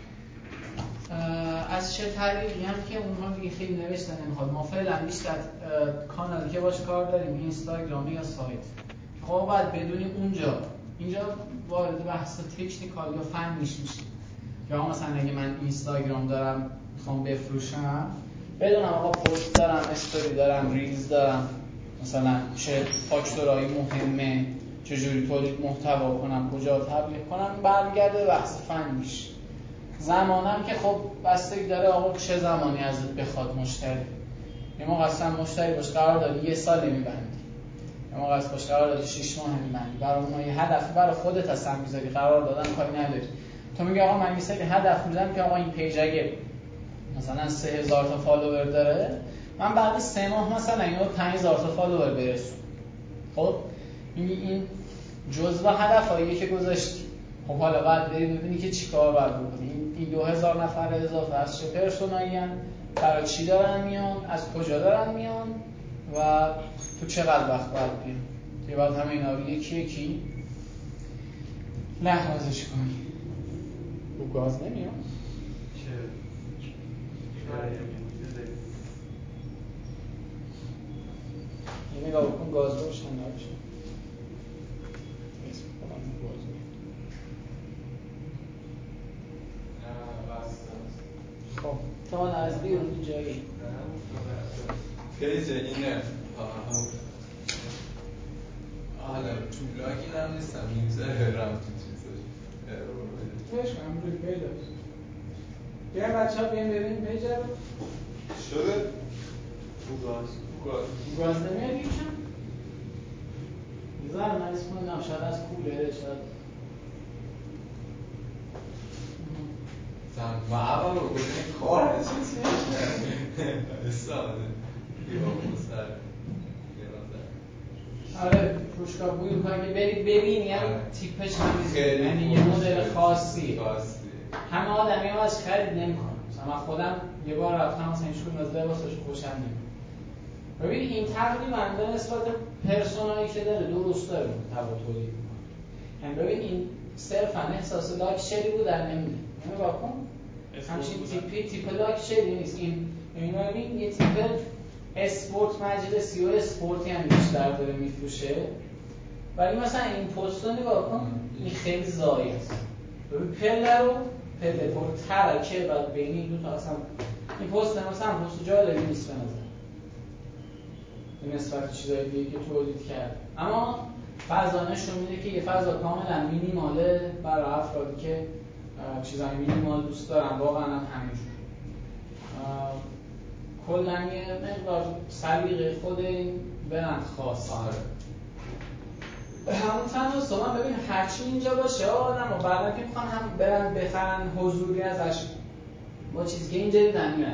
از چه طریقی هم که اونها دیگه خیلی نوشتن نمیخواد. ما فعلا بیشتر کانالی که باش کار داریم اینستاگرام یا سایت. خب باید بدونیم اونجا اینجا وارد بحث تکنیکال یا فنیش میشه. یا مثلا اگه من اینستاگرام دارم میخوام بفروشم، بدونم آقا پست دارم، استوری دارم، ریلز دارم، مثلا چه فاکتورایی مهمه، چجوری تولید محتوا کنم، کجا تبلیغ کنم، برمیگرده بحث فنیش. زمانم که خب بستگی داره آقا چه زمانی ازت بخواد مشتری. یه موقع اصلا مشتری باش قرار داری یه سال میبندی، یه موقع اصلا باش قرار داری شش ماه میبندی، برای اونها یه هدفی برای خودت اصلا میذاری، قرار دادن کاری نداری. تو میگی آقا من یه سری هدف میذارم که آقا این پیج اگه مثلا سه هزار تا فالوور داره، من بعد سه ماه مثلا اینو پنج هزار تا فالوور برسونم. خب این جزء هدفاییه که گذاشتی. خب حالا بعد بری ببینی که چیکار باید بکنی. این دو هزار نفر اضافه از چه پرسونایی ان، برای چی دارن میان، از کجا دارن میان و تو چقدر وقت باید بیان. که بعد همه اینا رو یکی یکی لحاظش کنی. رو گاز نمیاد؟ چه؟ یه نگاه بکن گاز روشن نباشه. اسم کنم گاز خب تا از بیرون جایی پیج اینه حالا طولاکی هم نیستم میگذاره رم تو چیزش پیش کنم روی پیج هست. بیایم بچه ها بیایم ببینیم پیج رو شده؟ او گاز او گاز نمیاد یکم؟ بذار من اسم کنم شاید از کوله شاید ما اول رو بکنیم کار چیز نشه استاده بیابون سر آره فروشگاه بوی میکنه که برید ببین یعنی تیپش همین یعنی یه مدل خاصی همه آدمی هم از خرید نمیکنم. مثلا من خودم یه بار رفتم مثلا اینشون از لباسش خوشم نمیاد. ببین این تقریبا به نسبت پرسونایی که داره درست داره محتوا تولید میکنه. یعنی ببین این صرفا احساس لاکچری بودن نمیده. اینو واکن همچین تیپی تیپ لاکچری نیست. این ببین یه تیپ اسپورت مجلسی و اسپورتی هم بیشتر داره میفروشه. ولی مثلا این پست رو نگاه کن این خیلی زایی است. پله رو پله پر ترکه و بین این دو تا اصلا این پست مثلا پست جالبی نیست به نظر به نسبت چیزای دیگه که تولید کرد، اما فضا نشون میده که یه فضا کاملا مینیماله برای افرادی که چیزای مینیمال دوست دارن، واقعا هم همینجور. کلا یه مقدار سلیقه خود این برند خاص. آره. همون تناسب من ببین هرچی اینجا باشه آدم و بعدا که میخوان هم برن بخرن حضوری ازش با چیزی که اینجا دیدن میرن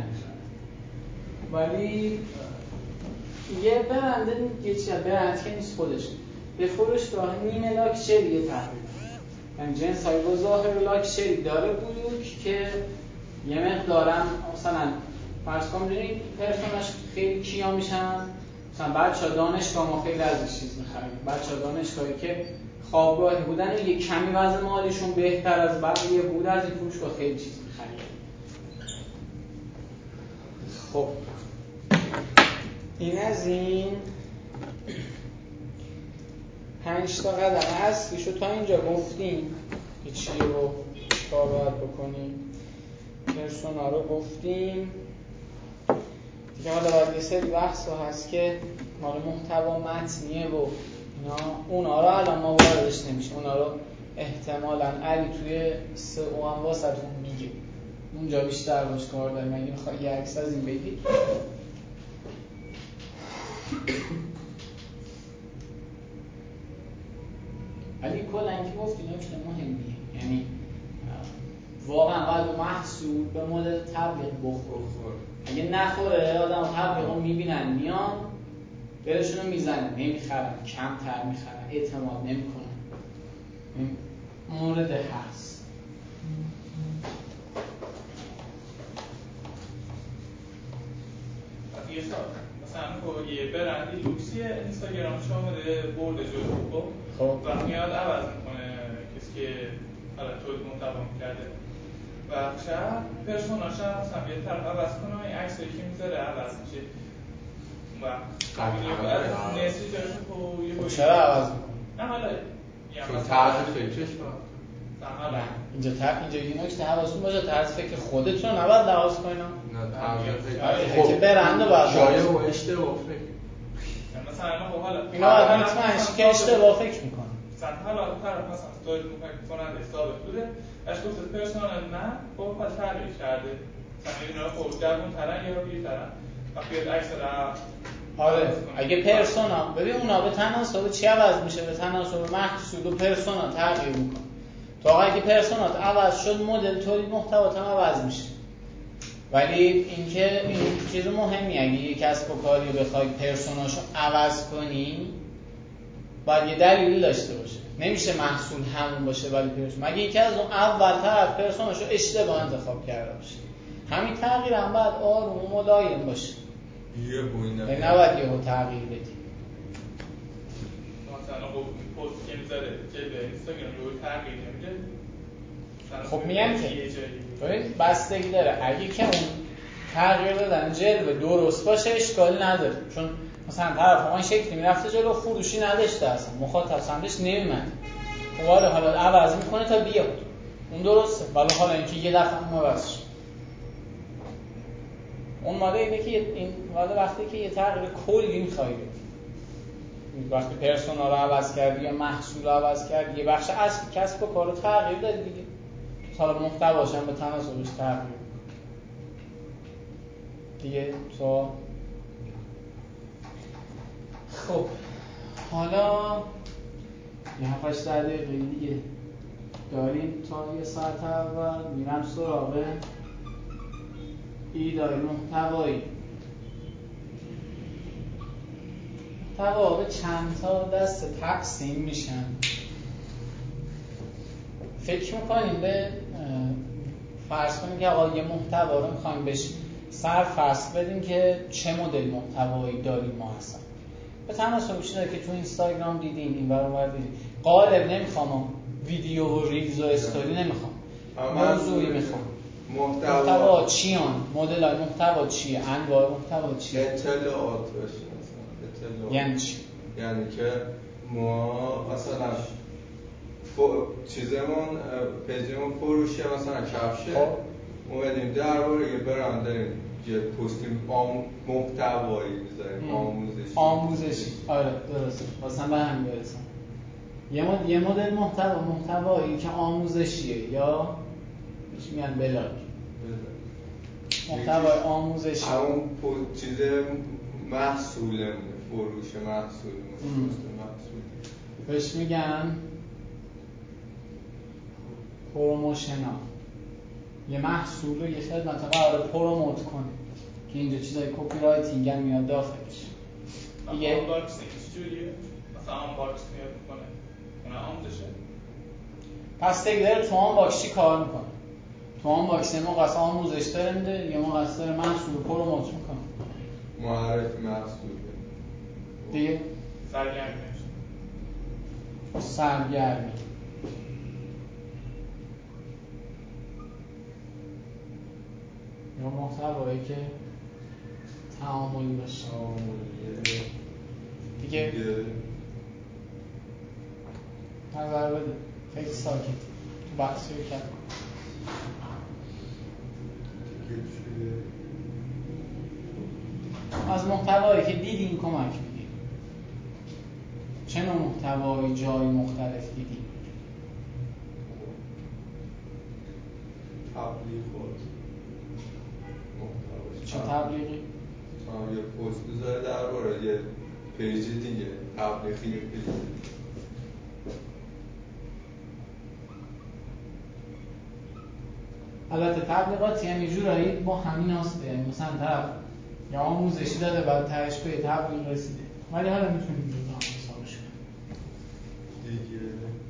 ولی یه برنده یه چیز برند که نیست خودش به فروشگاه نیمه لاکچریه تقریبا، یعنی جنس های با ظاهر لاکچری داره بلوک که یه مقدارم مثلا فرض کن ببینید پرسوناش خیلی کیا میشن، مثلا بچه‌ها دانشگاه ما خیلی ازش چیز می‌خریم، بچه‌ها دانشگاهی که خوابگاهی بودن و یه کمی وضع مالیشون بهتر از بقیه بود از این فروشگاه خیلی چیز می‌خریم. خب این از این پنج تا قدم اصلیشو تا اینجا گفتیم که چیه و چیکار باید بکنیم. پرسونا رو گفتیم دیگه، حالا باید یه سری بحثا هست که مال محتوا متنیه و اینا، اونا رو الان ما واردش نمیشه، اونا رو احتمالاً علی توی سه او هم واسهتون میگه، اونجا بیشتر باش کار داریم. اگه میخوای یه عکس از این بگی علی کلا اینکه گفتی نکته مهمیه، یعنی واقعا باید محصول به مدل تبلیغ بخور. اگه نخوره آدم تبلیغ رو میبینن میان دلشون رو میزنن نمیخرن، کمتر میخرن، اعتماد نمیکنن. این مورد هست. یه سال مثلا یه برندی لوکسیه اینستاگرام شامل برده جلو خب و میاد عوض میکنه کسی که حالا تولید محتوا کرده و شب پرسوناش هم مثلا یه طرف عوض کنه این عکسایی که میذاره عوض میشه و قبیلی نسی جاشون خب چرا عوض میکنه؟ نه حالا چون طرز فکرش باید نه اینجا تر اینجا یه نکته حواستون باشه طرز فکر خودتون نباید لحاظ کنین. نه طرز فکر خب برنده باید شاید و اشتباه فکر مثلا خب حالا اینا باید مطمئن که اشتباه فکر میکنه. مثلا حالا طرف مثلا تولید کننده ثابت بوده اش گفته پرسونال من خب حالا تغییر کرده مثلا اینا خب جوون ترن یا پیرترن وقتی عکس را آره اگه پرسونا ببین اونا به تناسب چی عوض میشه؟ به تناسب محصول و پرسونا تغییر میکنه. تو اگه پرسونات عوض شد مدل تولید محتوات هم عوض میشه. ولی اینکه این چیز مهمی اگه یک کسب و کاری بخوای پرسوناشو عوض کنی باید یه دلیلی داشته باشه. نمیشه محصول همون باشه ولی پرسون. مگه یکی از اون اول طرف پرسوناشو اشتباه انتخاب کرده باشه. همین تغییر هم باید آروم و ملایم باشه. یه بوینه نباید یهو تغییر بدی. مثلا خب پست که میذاره جلوه اینستاگرام رو تغییر نمیده. خب میگم که ببین بستگی داره. اگه که اون تغییر دادن جلوه درست باشه اشکالی نداره، چون مثلا طرف اون شکلی میرفته جلو فروشی نداشته اصلا مخاطب سمتش نمیمد. خب حالا عوض میکنه تا بیاد اون درسته، ولی حالا اینکه یه دفعه اون عوض شه اون ماده اینه که این ماده وقتی که یه تغییر کلی میخوای وقتی پرسونا رو عوض کردی یا محصول رو عوض کردی یه بخش اصلی کسب و کار رو تغییر دادی دیگه، حالا محتواش هم به تناسبش تغییر دیگه. تو خب حالا یه هفتش در دقیقه دیگه داریم تا یه ساعت اول میرم سراغ ایدای محتوایی. محتوا به چند تا دسته تقسیم میشن. فکر میکنیم به فرض کنیم که آقا یه محتوا رو میخوایم بهش سرفصل بدیم که چه مدل محتوایی داریم ما اصلا. به تناسب چیزایی که تو اینستاگرام دیدیم این ور اونور دیدیم. غالب نمیخوام ویدیو و ریلز و استوری نمیخوام، موضوعی میخوام. محتوا, محتوا چیان؟ مدل های محتوا چیه؟ انواع محتوا چیه؟ اطلاعات باشه مثلا. یعنی چی؟ یعنی که ما مثلا چیزمون پیجمون فروشه مثلا کفشه اومدیم درباره یه برند داریم یه پستیم آم... محتوایی میذاریم آموزشی آموزشی آره درسته واسه به هم برسم یه مد... یه مدل محتوا محتوایی که آموزشیه یا چی میگن بلاگ محتوای آموزشی همون پست چیز محصولمونه فروش محصولمونه پست محصول بهش میگن پروموشنال یه محصول رو یه خدمت قرار پروموت کنه که اینجا چیزای کپی رایتینگ هم میاد داخلش دیگه آنباکسینگ چجوریه؟ مثلا آنباکس میاد میکنه اون آموزشه پس دیگه داره تو آنباکس چی کار میکنه تو آنباکس یه موقع اصلا آموزش داره میده یه موقع اصلا داره محصول رو پروموت میکنه معرفی محصول دیگه سرگرمی سرگرمی یا محتوایی که تعاملی باشه دیگه نظر بده فکر ساکت تو بحثی رو کرد از محتوایی که دیدین کمک میگیریم چه نوع محتوایی جای مختلف دیدیم تبلیغ بود چه تبلیغی؟ یه پست بذاره درباره یه پیج دیگه تبلیغی یه پیج البته تبلیغاتی هم یه جورایی با همین هسته یعنی مثلا طرف یا آموزشی داده بعد تهش به تبلیغ رسیده ولی حالا میتونیم جدا هم حسابش کنیم دیگه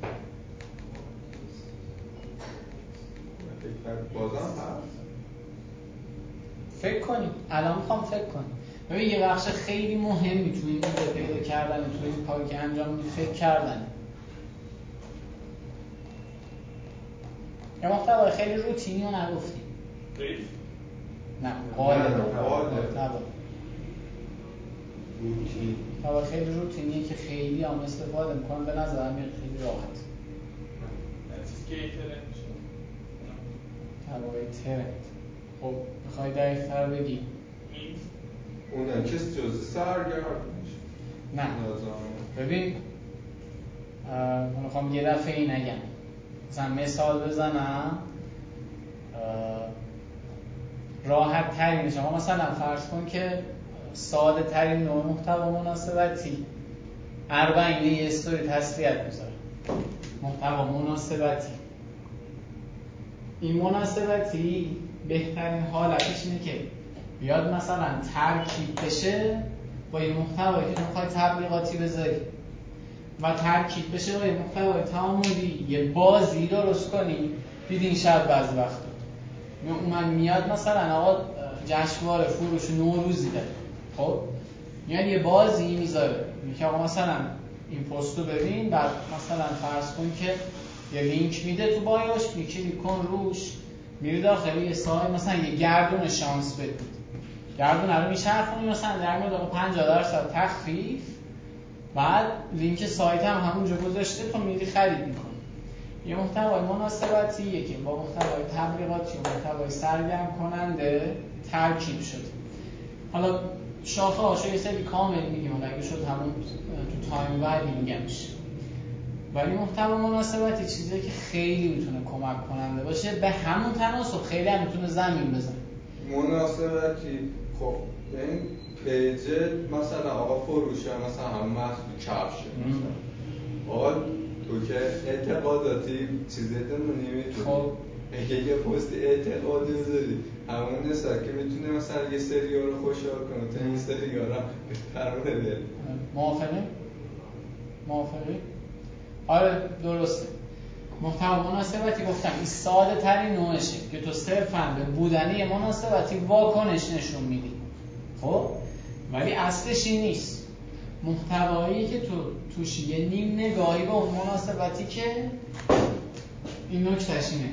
بازم هست فکر کنیم الان میخوام فکر کنیم ببین یه بخش خیلی مهمی تو این ایده پیدا کردن تو این کاری که انجام میدی فکر کردن یا محتوای خیلی روتینی رو نگفتیم نه قاعده محتوا روتین محتوا خیلی روتینیه که خیلی هم استفاده میکنن به نظر میاد خیلی راحت چیزی که ترند میشه محتوای ترند خب میخوای دقیق‌تر بگی اونم که جزء سرگرم نه ببین من میخوام یه دفعه ای نگم مثلا مثال بزنم راحت ترینش اما مثلا فرض کن که ساده ترین نوع محتوا مناسبتی اربعینه یه استوری تسلیت میذاره محتوا مناسبتی این مناسبتی بهترین حالتش اینه که بیاد مثلا ترکیب بشه با این محتوایی که میخوای تبلیغاتی بذاری و ترکیب بشه با این محتوای تعاملی یه بازی درست کنی. دیدین شاید بعضی وقتا من میاد مثلا آقا جشنواره فروش نوروزی داره خب میاد یه بازی میذاره میگه آقا مثلا این پستو ببین بعد مثلا فرض کن که یه لینک میده تو بایوش کلیک کن روش میری داخل یه سایت مثلا یه گردون شانس بدید گردون رو میچرخونی مثلا در مورد آقا پنجاه درصد تخفیف بعد لینک سایت هم همونجا گذاشته تو میری خرید میکنی. یه محتوای مناسبتیه که با محتوای تبلیغاتی و محتوای سرگرم کننده ترکیب شده. حالا شاخه هاشو یه سری کامل میگیم و اگه شد همون تو تایم بعدی میگمش. ولی محتوای مناسبتی چیزیه که خیلی میتونه کمک کننده باشه به همون تناسب خیلی هم میتونه زمین بزنه. مناسبتی خب این پیج مثلا آقا فروشه مثلا هم محصول کفشه آقا تو که اعتقاداتی چیزتون رو نمیتونی خب اگه یه پست اعتقادی بذاری همون نسبت که میتونه مثلا یه سریال رو خوشحال کنه تا این سریال هم بهتر بده. موافقی؟ موافقی؟ آره درسته. محتوا مناسبتی گفتم این ساده ترین نوعشه که تو صرفاً به بودنی مناسبتی واکنش نشون میدی. خب ولی اصلش این نیست. محتوایی که تو توش یه نیم نگاهی به اون مناسبتی که این نکتهش اینه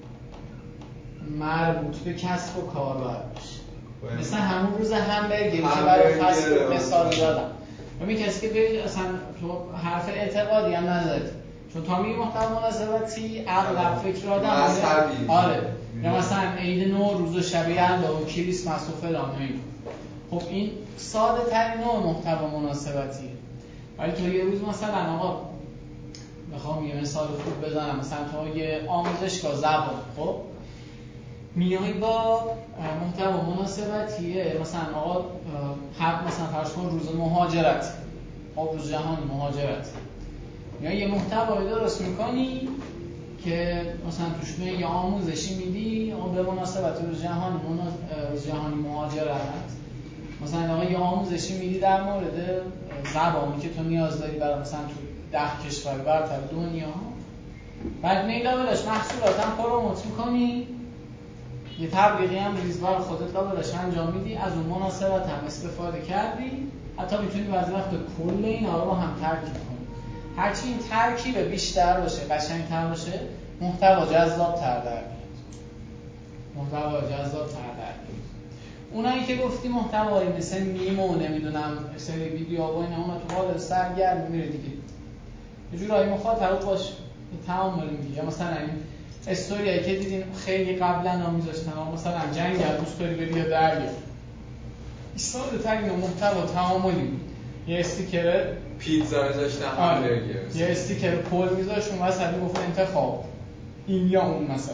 مربوط به کسب و کار باید باشه. مثلا همون روز همبرگری که برای فصل مثال دادم. همین کسی که ببین اصلا تو حرف اعتقادی هم نداری چون تا میگه محتوا مناسبتی اغلب فکر آدم مذهبی. آره یا مثلا عید نوروز و شب یلدا و کریسمس و فلان و این. خب این ساده ترین نوع محتوا مناسبتیه. ولی تو یه روز مثلا آقا بخوام یه مثال خوب بزنم، مثلا تو یه آموزشگاه زبان، خب میای با محتوا مناسبتیه، مثلا آقا هر مثلا فرض کن روز مهاجرت، خب روز جهانی مهاجرت، یا یه محتوایی درست میکنی که مثلا توش میای یه آموزشی میدی اون به مناسبت روز جهانی روز جهانی مهاجرت، مثلا آقا یه آموزشی میدی در مورد زبانی که تو نیاز داری برای مثلا تو ده کشور برتر دنیا، بعد میای لابلاش محصولات هم پروموت میکنی، یه تبلیغی هم ریز بر خودت لابلاش انجام میدی، از اون مناسبت هم استفاده کردی، حتی میتونی بعضی وقت کل اینا رو با هم ترکیب کنی. هرچی این ترکیب بیشتر باشه، قشنگ‌تر باشه، محتوا جذاب‌تر در میاد. محتوا جذاب‌تر در میاد. اونایی که گفتی محتوایی مثل میمو نمیدونم سری ویدیو و اینا، اونا تو حال سرگرم میره دیگه. یه جورایی مخاطب باش تعامل میگی، یا مثلا این استوریایی که دیدین خیلی قبلا ها میذاشتن، مثلا جنگل دوست داری بری یا دریا، ساده ترین محتوا تعاملی بود. یه استیکر پیتزا میذاشتن، همبرگر، یه استیکر پول میذاشت اون وسط میگفت انتخاب این یا اون مثلا.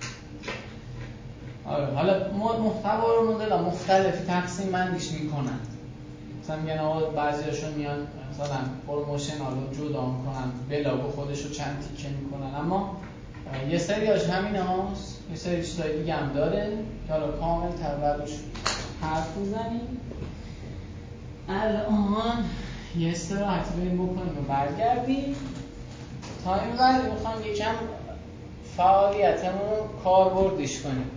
آره حالا محتوا رو مدل مختلفی تقسیم بندیش میکنن، مثلا میگن آقا بعضیاشون میان مثلا پروموشن رو جدا میکنن، بلاگ خودش رو چند تیکه میکنن، اما یه سریاش همین هاست، یه سری چیزای دیگه هم داره که حالا کامل تر بروش حرف بزنیم. الان یه استراحتی بریم بکنیم و برگردیم. تا این وقت میخوام یکم فعالیتمون رو کاربردیش کنیم.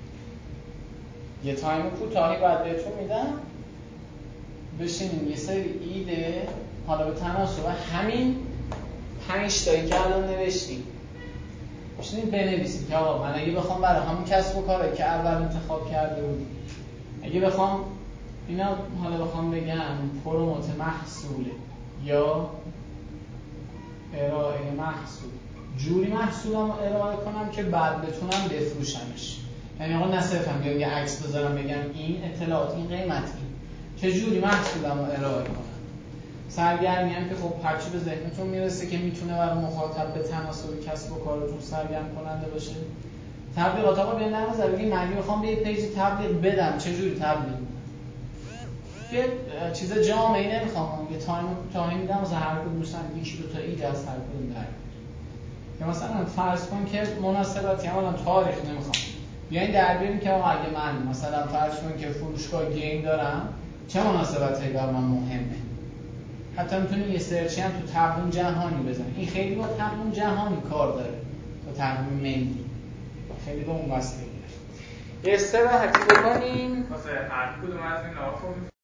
یه تایم کوتاهی بعد بهتون میدم، بشینیم یه سری ایده حالا به تناسب همین پنج تایی که الان نوشتیم بشینیم بنویسیم که آقا من اگه بخوام برای همون کسب و کاری که اول انتخاب کرده بودیم، اگه بخوام اینا حالا بخوام بگم پروموت محصوله یا ارائه محصول، جوری محصولم ارائه کنم که بعد بتونم بفروشمش. یعنی آقا نصرفم یا یه عکس بذارم بگم این اطلاعات این قیمت این، چه جوری محصولم ارائه کنم. سرگرمی هم که خب هرچی به ذهنتون میرسه که میتونه برای مخاطب به تناسب کسب و کارتون سرگرم کننده باشه. تبلیغات آقا بیان در نظر بگیم من بخوام به یه پیجی تبلیغ بدم چه جوری تبلیغ بدم. یه چیز جامعی نمیخوام، یه تایم کوتاهی میدم واسه هر کدوم دوستان یکی دو تا ایده از هر کدوم در که مثلا فرض کن که مناسبتی هم الان تاریخ نمیخوام بیاین در بیاریم که آقا اگه من مثلا فرض کن که فروشگاه گیم دارم چه مناسبتی برای من مهمه. حتی میتونی یه سرچی هم تو تقویم جهانی بزنی، این خیلی با تقویم جهانی کار داره تا تقویم ملی، خیلی با اون واسطه. یه استراحتی بکنیم واسه هر کدوم از اینا